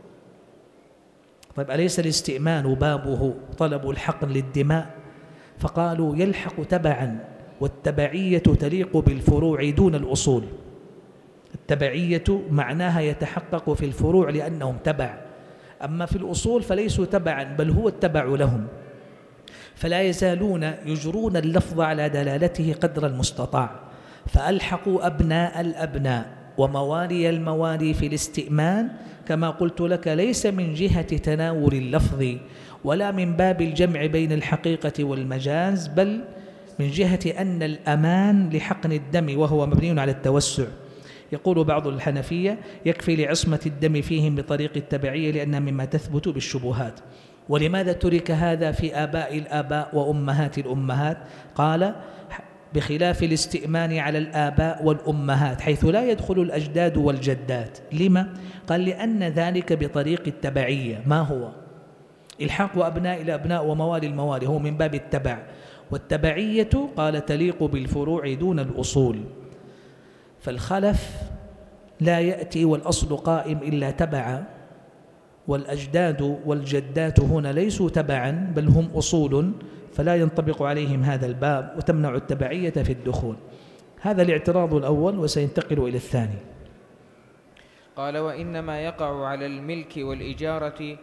Speaker 1: طيب أليس الاستئمان بابه طلب الحقن للدماء؟ فقالوا يلحق تبعا، والتبعية تليق بالفروع دون الأصول. التبعية معناها يتحقق في الفروع لأنهم تبع، أما في الأصول فليسوا تبعا بل هو التبع لهم، فلا يزالون يجرون اللفظ على دلالته قدر المستطاع. فألحقوا أبناء الأبناء وموالي الموالي في الاستئمان، كما قلت لك ليس من جهة تناول اللفظ ولا من باب الجمع بين الحقيقة والمجاز، بل من جهة أن الأمان لحقن الدم وهو مبني على التوسع. يقول بعض الحنفية: يكفي لعصمة الدم فيهم بطريق التبعية لأنها مما تثبت بالشبهات. ولماذا ترك هذا في آباء الآباء وأمهات الأمهات؟ قال: بخلاف الاستئمان على الآباء والأمهات حيث لا يدخل الأجداد والجدات. لما؟ قال: لأن ذلك بطريق التبعية. ما هو؟ إلحاق أبناء الأبناء وموالي الموالي هو من باب التبع، والتبعية قال تليق بالفروع دون الأصول. فالخلف لا يأتي والأصل قائم إلا تبعا، والأجداد والجدات هنا ليسوا تبعا بل هم أصول، فلا ينطبق عليهم هذا الباب وتمنع التبعية في الدخول. هذا الاعتراض الأول، وسينتقل إلى الثاني.
Speaker 2: قال: وإنما يقع على الملك والإجارة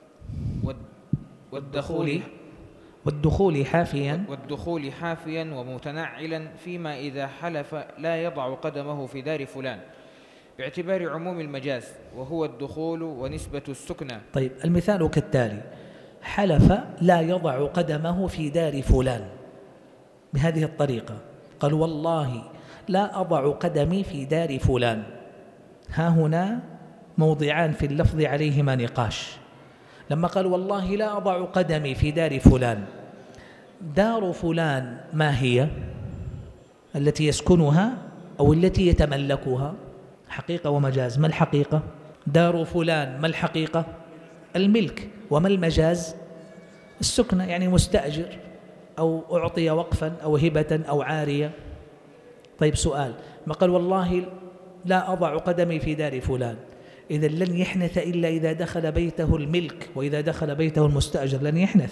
Speaker 2: والدخول
Speaker 1: والدخول حافيا
Speaker 2: والدخول حافيا ومتنعلا فيما إذا حلف لا يضع قدمه في دار فلان، باعتبار عموم المجاز وهو الدخول ونسبة السكنى.
Speaker 1: طيب المثال كالتالي: حلف لا يضع قدمه في دار فلان بهذه الطريقة، قال: والله لا أضع قدمي في دار فلان. ها هنا موضعان في اللفظ عليهما نقاش. لما قال والله لا أضع قدمي في دار فلان، دار فلان ما هي؟ التي يسكنها أو التي يتملكها؟ حقيقة ومجاز. ما الحقيقة؟ دار فلان. ما الحقيقة؟ الملك. وما المجاز؟ السكنة، يعني مستأجر أو أعطي وقفا أو هبة أو عارية. طيب سؤال، ما قال والله لا أضع قدمي في دار فلان، إذا لن يحنث إلا إذا دخل بيته الملك، وإذا دخل بيته المستأجر لن يحنث،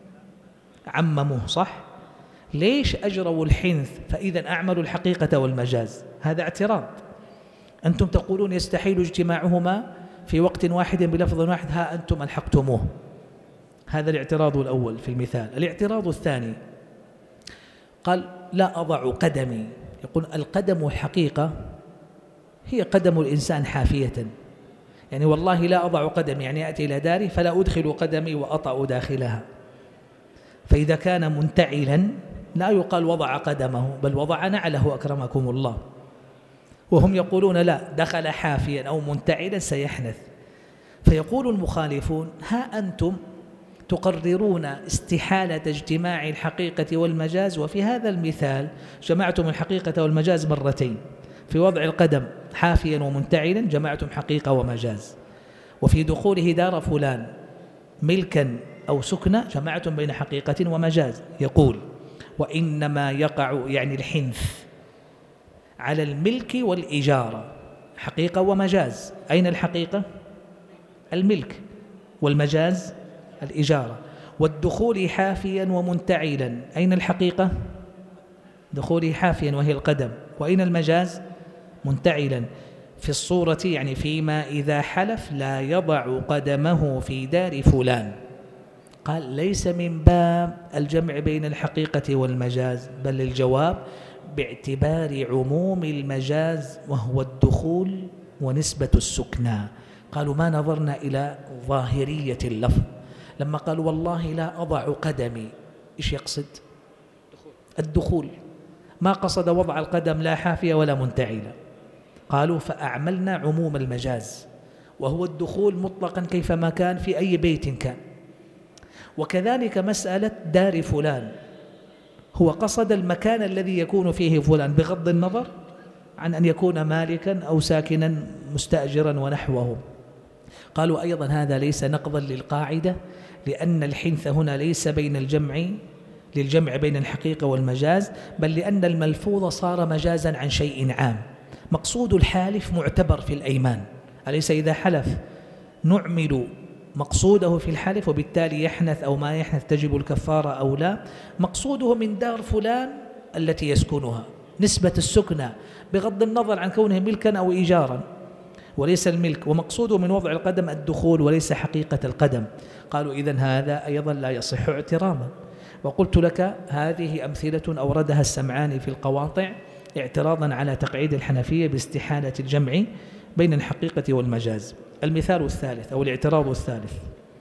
Speaker 1: عمموه صح؟ ليش أجروا الحنث فإذا أعملوا الحقيقة والمجاز؟ هذا اعتراض. أنتم تقولون يستحيل اجتماعهما في وقت واحد بلفظ واحد، ها أنتم ألحقتموه. هذا الاعتراض الأول في المثال. الاعتراض الثاني قال لا أضع قدمي، يقول القدم حقيقة هي قدم الإنسان حافية، يعني والله لا أضع قدمي يعني أتي إلى داري فلا أدخل قدمي وأطأ داخلها، فإذا كان منتعلا لا يقال وضع قدمه بل وضع نعله أكرمكم الله. وهم يقولون لا، دخل حافيا أو منتعلا سيحنث. فيقول المخالفون ها أنتم تقررون استحالة اجتماع الحقيقة والمجاز، وفي هذا المثال جمعتم الحقيقة والمجاز مرتين، في وضع القدم حافيا ومنتعلا جمعتم حقيقة ومجاز، وفي دخوله دار فلان ملكا أو سكنة جمعتم بين حقيقة ومجاز. يقول وإنما يقع يعني الحنث على الملك والإجارة، حقيقة ومجاز. أين الحقيقة؟ الملك، والمجاز الإجارة. والدخول حافيا ومنتعلا، أين الحقيقة؟ دخوله حافيا وهي القدم، وأين المجاز؟ منتعلا. في الصورة يعني فيما إذا حلف لا يضع قدمه في دار فلان. قال ليس من باب الجمع بين الحقيقة والمجاز، بل الجواب باعتبار عموم المجاز وهو الدخول ونسبة السكنى. قالوا ما نظرنا إلى ظاهرية اللفظ، لما قال والله لا أضع قدمي إيش يقصد؟ الدخول، ما قصد وضع القدم لا حافية ولا منتعلة. قالوا فأعملنا عموم المجاز وهو الدخول مطلقا كيفما كان في أي بيت كان. وكذلك مسألة دار فلان، هو قصد المكان الذي يكون فيه فلان بغض النظر عن أن يكون مالكا أو ساكنا مستأجرا ونحوه. قالوا أيضا هذا ليس نقضا للقاعدة، لأن الحنث هنا ليس بين الجمع للجمع بين الحقيقة والمجاز، بل لأن الملفوظ صار مجازا عن شيء عام. مقصود الحالف معتبر في الأيمان، أليس إذا حلف نعمل مقصوده في الحلف وبالتالي يحنث أو ما يحنث تجب الكفارة أو لا؟ مقصوده من دار فلان التي يسكنها نسبة السكنى بغض النظر عن كونه ملكا أو إيجارا، وليس الملك. ومقصوده من وضع القدم الدخول وليس حقيقة القدم. قالوا إذن هذا أيضا لا يصح اعتراضا. وقلت لك هذه أمثلة أوردها السمعاني في القواطع اعتراضا على تقعيد الحنفية باستحالة الجمع بين الحقيقة والمجاز. المثال الثالث أو الاعتراض الثالث: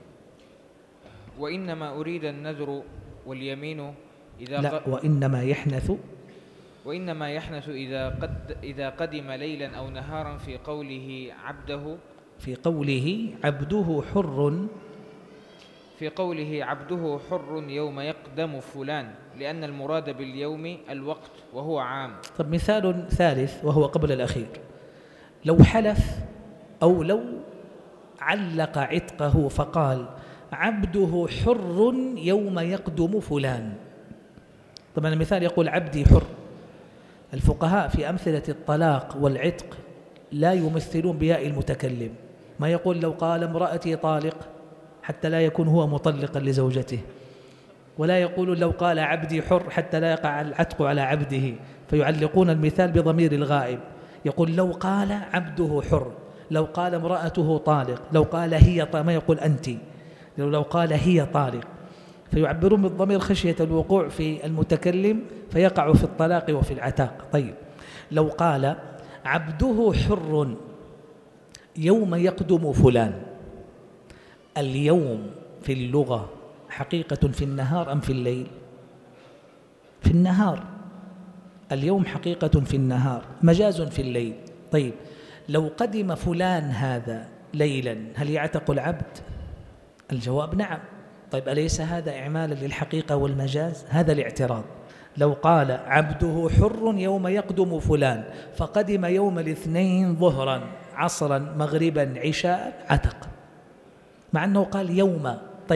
Speaker 2: وإنما أريد النذر واليمين إذا
Speaker 1: لا
Speaker 2: ق...
Speaker 1: وإنما يحنث
Speaker 2: وإنما يحنث إذا قد إذا قدم ليلا أو نهارا في قوله عبده
Speaker 1: في قوله عبده حر
Speaker 2: في قوله عبده حر يوم يقدم فلان، لأن المراد باليوم الوقت وهو عام.
Speaker 1: طب مثال ثالث وهو قبل الأخير: لو حلف أو لو علق عتقه فقال عبده حر يوم يقدم فلان. طبعا المثال يقول عبدي حر. الفقهاء في أمثلة الطلاق والعتق لا يمثلون بياء المتكلم، ما يقول لو قال امرأتي طالق حتى لا يكون هو مطلقا لزوجته، ولا يقول لو قال عبدي حر حتى لا يقع العتق على عبده، فيعلقون المثال بضمير الغائب. يقول لو قال عبده حر، لو قال امرأته طالق، لو قال هي طالق، ما يقول أنت، لو قال هي طالق، فيعبرون بالضمير خشية الوقوع في المتكلم فيقع في الطلاق وفي العتاق. طيب لو قال عبده حر يوم يقدم فلان، اليوم في اللغة حقيقة في النهار أم في الليل؟ في النهار. اليوم حقيقة في النهار، مجاز في الليل. طيب لو قدم فلان هذا ليلا هل يعتق العبد؟ الجواب نعم. طيب أليس هذا إعمالا للحقيقة والمجاز؟ هذا الاعتراض. لو قال عبده حر يوم يقدم فلان فقدم يوم الاثنين ظهرا عصرا مغربا عشاء عتق، مع أنه قال يوم. طيب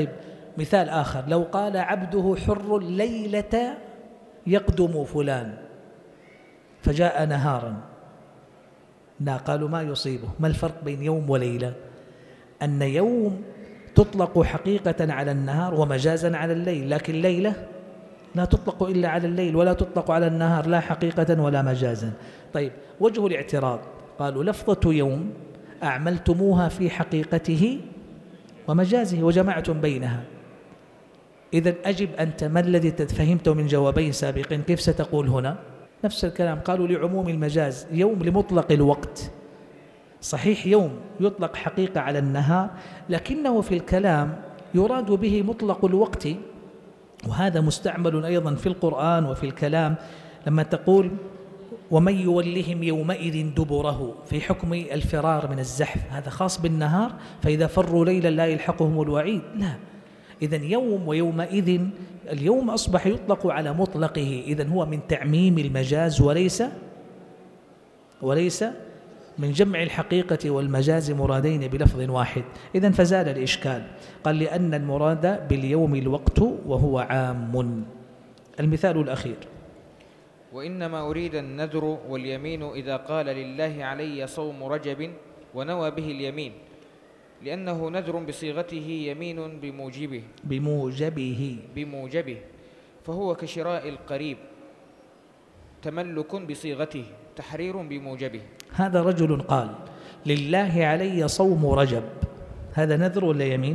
Speaker 1: مثال آخر، لو قال عبده حر ليلة يقدم فلان فجاء نهارا، لا قالوا ما يصيبه. ما الفرق بين يوم وليلة؟ أن يوم تطلق حقيقة على النهار ومجازا على الليل، لكن ليلة لا تطلق إلا على الليل ولا تطلق على النهار لا حقيقة ولا مجازا. طيب وجه الاعتراض، قالوا لفظة يوم أعملتموها في حقيقته ومجازه وجمعتم بينها، إذن أجب أنت ما الذي فهمته من جوابين سابقين؟ كيف ستقول هنا نفس الكلام؟ قالوا لعموم المجاز يوم لمطلق الوقت، صحيح يوم يطلق حقيقة على النهار لكنه في الكلام يراد به مطلق الوقت، وهذا مستعمل أيضا في القرآن وفي الكلام لما تقول ومن يولهم يومئذ دبره في حكم الفرار من الزحف، هذا خاص بالنهار، فإذا فروا ليلا لا يلحقهم الوعيد، لا. إذن يوم ويومئذ، اليوم أصبح يطلق على مطلقه، إذن هو من تعميم المجاز وليس وليس من جمع الحقيقة والمجاز مرادين بلفظ واحد. إذن فزال الإشكال، قال لأن المراد باليوم الوقت وهو عام. المثال الأخير،
Speaker 2: وإنما أريد النذر واليمين إذا قال لله علي صوم رجب ونوى به اليمين، لأنه نذر بصيغته يمين بموجبه
Speaker 1: بموجبه
Speaker 2: بموجبه فهو كشراء القريب، تملك بصيغته، تحرير بموجبه.
Speaker 1: هذا رجل قال لله علي صوم رجب، هذا نذر ولا يمين؟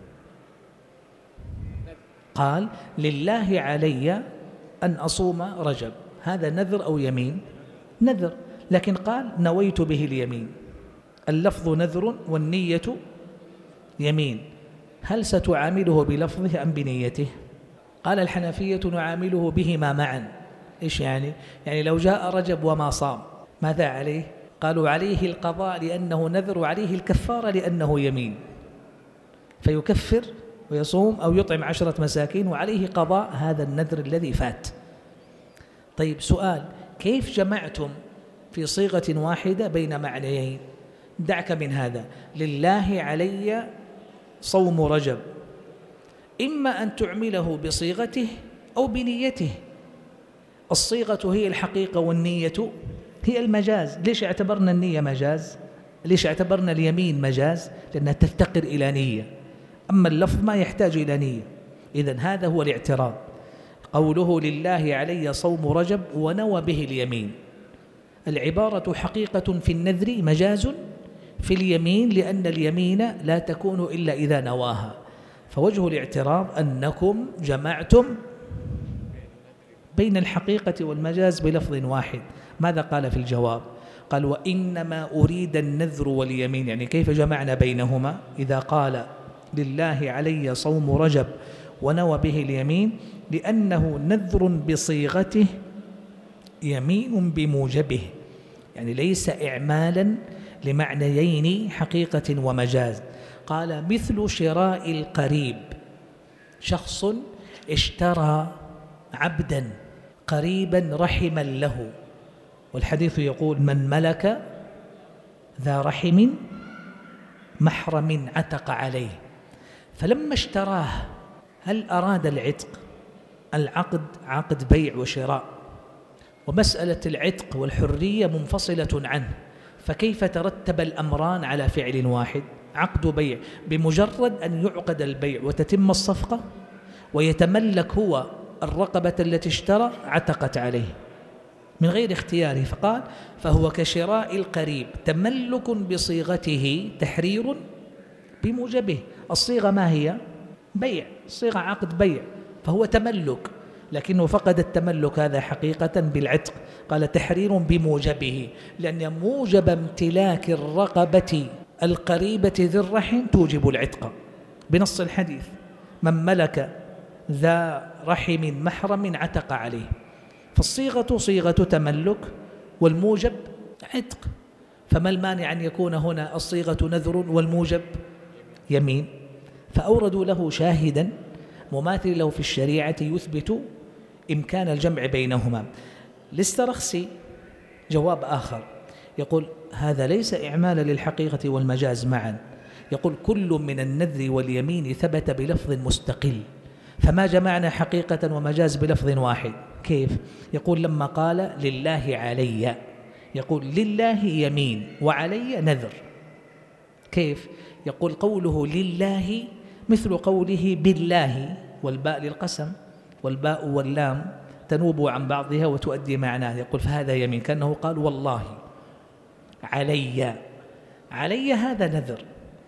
Speaker 1: قال لله علي أن أصوم رجب، هذا نذر أو يمين؟ نذر، لكن قال نويت به اليمين، اللفظ نذر والنية يمين، هل ستعامله بلفظه أم بنيته؟ قال الحنفية نعامله بهما معا. إيش يعني؟ يعني لو جاء رجب وما صام ماذا عليه؟ قالوا عليه القضاء لأنه نذر، وعليه الكفارة لأنه يمين، فيكفر ويصوم أو يطعم عشرة مساكين وعليه قضاء هذا النذر الذي فات. طيب سؤال، كيف جمعتم في صيغة واحدة بين معنيين؟ دعك من هذا، لله علي صوم رجب، إما أن تعمله بصيغته أو بنيته، الصيغة هي الحقيقة والنية هي المجاز. ليش اعتبرنا النية مجاز؟ ليش اعتبرنا اليمين مجاز؟ لأنها تفتقر إلى نية، أما اللفظ ما يحتاج إلى نية. إذن هذا هو الاعتراض، قوله لله علي صوم رجب ونوى به اليمين، العبارة حقيقة في النذر مجاز في اليمين، لأن اليمين لا تكون إلا إذا نواها، فوجه الاعتراض أنكم جمعتم بين الحقيقة والمجاز بلفظ واحد. ماذا قال في الجواب؟ قال وإنما أريد النذر واليمين، يعني كيف جمعنا بينهما؟ إذا قال لله علي صوم رجب ونوى به اليمين لأنه نذر بصيغته يمين بموجبه، يعني ليس إعمالا لمعنيين حقيقة ومجاز. قال مثل شراء القريب، شخص اشترى عبدا قريبا رحما له، والحديث يقول من ملك ذا رحم محرم عتق عليه، فلما اشتراه هل أراد العتق؟ العقد عقد بيع وشراء، ومسألة العتق والحرية منفصلة عنه، فكيف ترتب الأمران على فعل واحد؟ عقد بيع، بمجرد أن يعقد البيع وتتم الصفقة ويتملك هو الرقبة التي اشترى عتقت عليه من غير اختياره، فقال فهو كشراء القريب، تملك بصيغته تحرير بموجبه. الصيغة ما هي؟ بيع، الصيغة عقد بيع، فهو تملك، لكنه فقد التملك هذا حقيقة بالعتق. قال تحرير بموجبه، لأن موجب امتلاك الرقبة القريبة ذي الرحم توجب العتق بنص الحديث، من ملك ذا رحم محرم عتق عليه، فالصيغة صيغة تملك والموجب عتق، فما المانع أن يكون هنا الصيغة نذر والموجب يمين؟ فأوردوا له شاهدا مماثل له في الشريعة يثبت إمكان الجمع بينهما. الاسترخسي جواب آخر يقول هذا ليس إعمالا للحقيقة والمجاز معا، يقول كل من النذر واليمين ثبت بلفظ مستقل، فما جمعنا حقيقة ومجاز بلفظ واحد. كيف؟ يقول لما قال لله علي، يقول لله يمين وعلي نذر. كيف؟ يقول قوله لله مثل قوله بالله، والباء للقسم، والباء واللام تنوب عن بعضها وتؤدي معناه. يقول فهذا يمين، كأنه قال والله. علي، علي هذا نذر،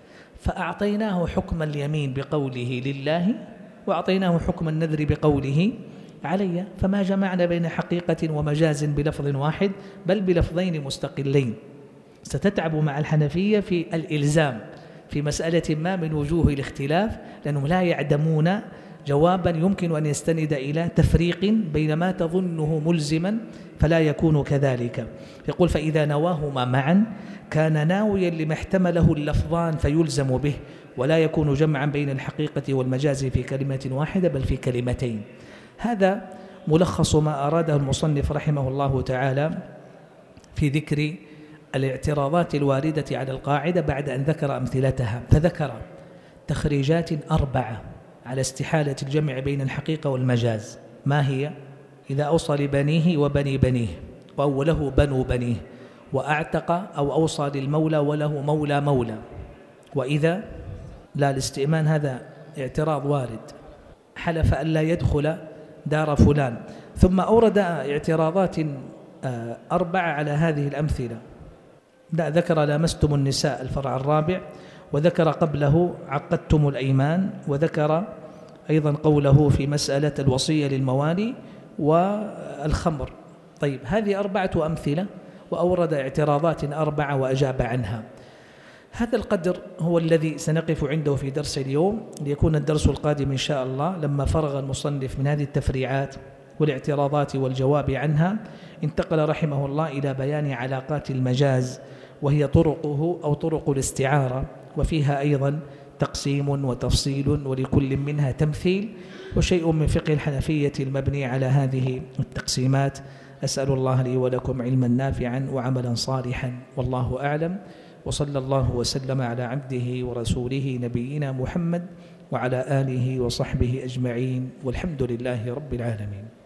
Speaker 1: فأعطيناه حكم اليمين بقوله لله، وأعطيناه حكم النذر بقوله علي، فما جمعنا بين حقيقة ومجاز بلفظ واحد بل بلفظين مستقلين. ستتعب مع الحنفية في الإلزام في مسألة ما من وجوه الاختلاف، لأنهم لا يعدمون جوابا يمكن أن يستند إلى تفريق بين ما تظنه ملزما فلا يكون كذلك. يقول فإذا نواهما معا كان ناويا لما احتمله اللفظان فيلزم به، ولا يكون جمعا بين الحقيقة والمجاز في كلمة واحدة بل في كلمتين. هذا ملخص ما أراده المصنف رحمه الله تعالى في ذكر الاعتراضات الواردة على القاعدة بعد أن ذكر أمثلتها، فذكر تخريجات أربعة على استحالة الجمع بين الحقيقة والمجاز. ما هي؟ إذا أوصى لبنيه وبني بنيه، أو له بنو بنيه، وأعتق أو أوصى للمولى وله مولى مولى، وإذا لا الاستئمان هذا اعتراض وارد، حلف أن لا يدخل دار فلان. ثم أورد اعتراضات أربعة على هذه الأمثلة. لا، ذكر لامستم النساء الفرع الرابع، وذكر قبله عقدتم الأيمان، وذكر أيضا قوله في مسألة الوصية للموالي والخمر. طيب، هذه أربعة أمثلة، وأورد اعتراضات أربعة وأجاب عنها. هذا القدر هو الذي سنقف عنده في درس اليوم، ليكون الدرس القادم إن شاء الله لما فرغ المصنف من هذه التفريعات والاعتراضات والجواب عنها، انتقل رحمه الله إلى بيان علاقات المجاز، وهي طرقه أو طرق الاستعارة، وفيها أيضا تقسيم وتفصيل، ولكل منها تمثيل، وشيء من فقه الحنفية المبني على هذه التقسيمات. أسأل الله لي ولكم علما نافعا وعملا صالحا، والله أعلم، وصلى الله وسلم على عبده ورسوله نبينا محمد وعلى آله وصحبه أجمعين، والحمد لله رب العالمين.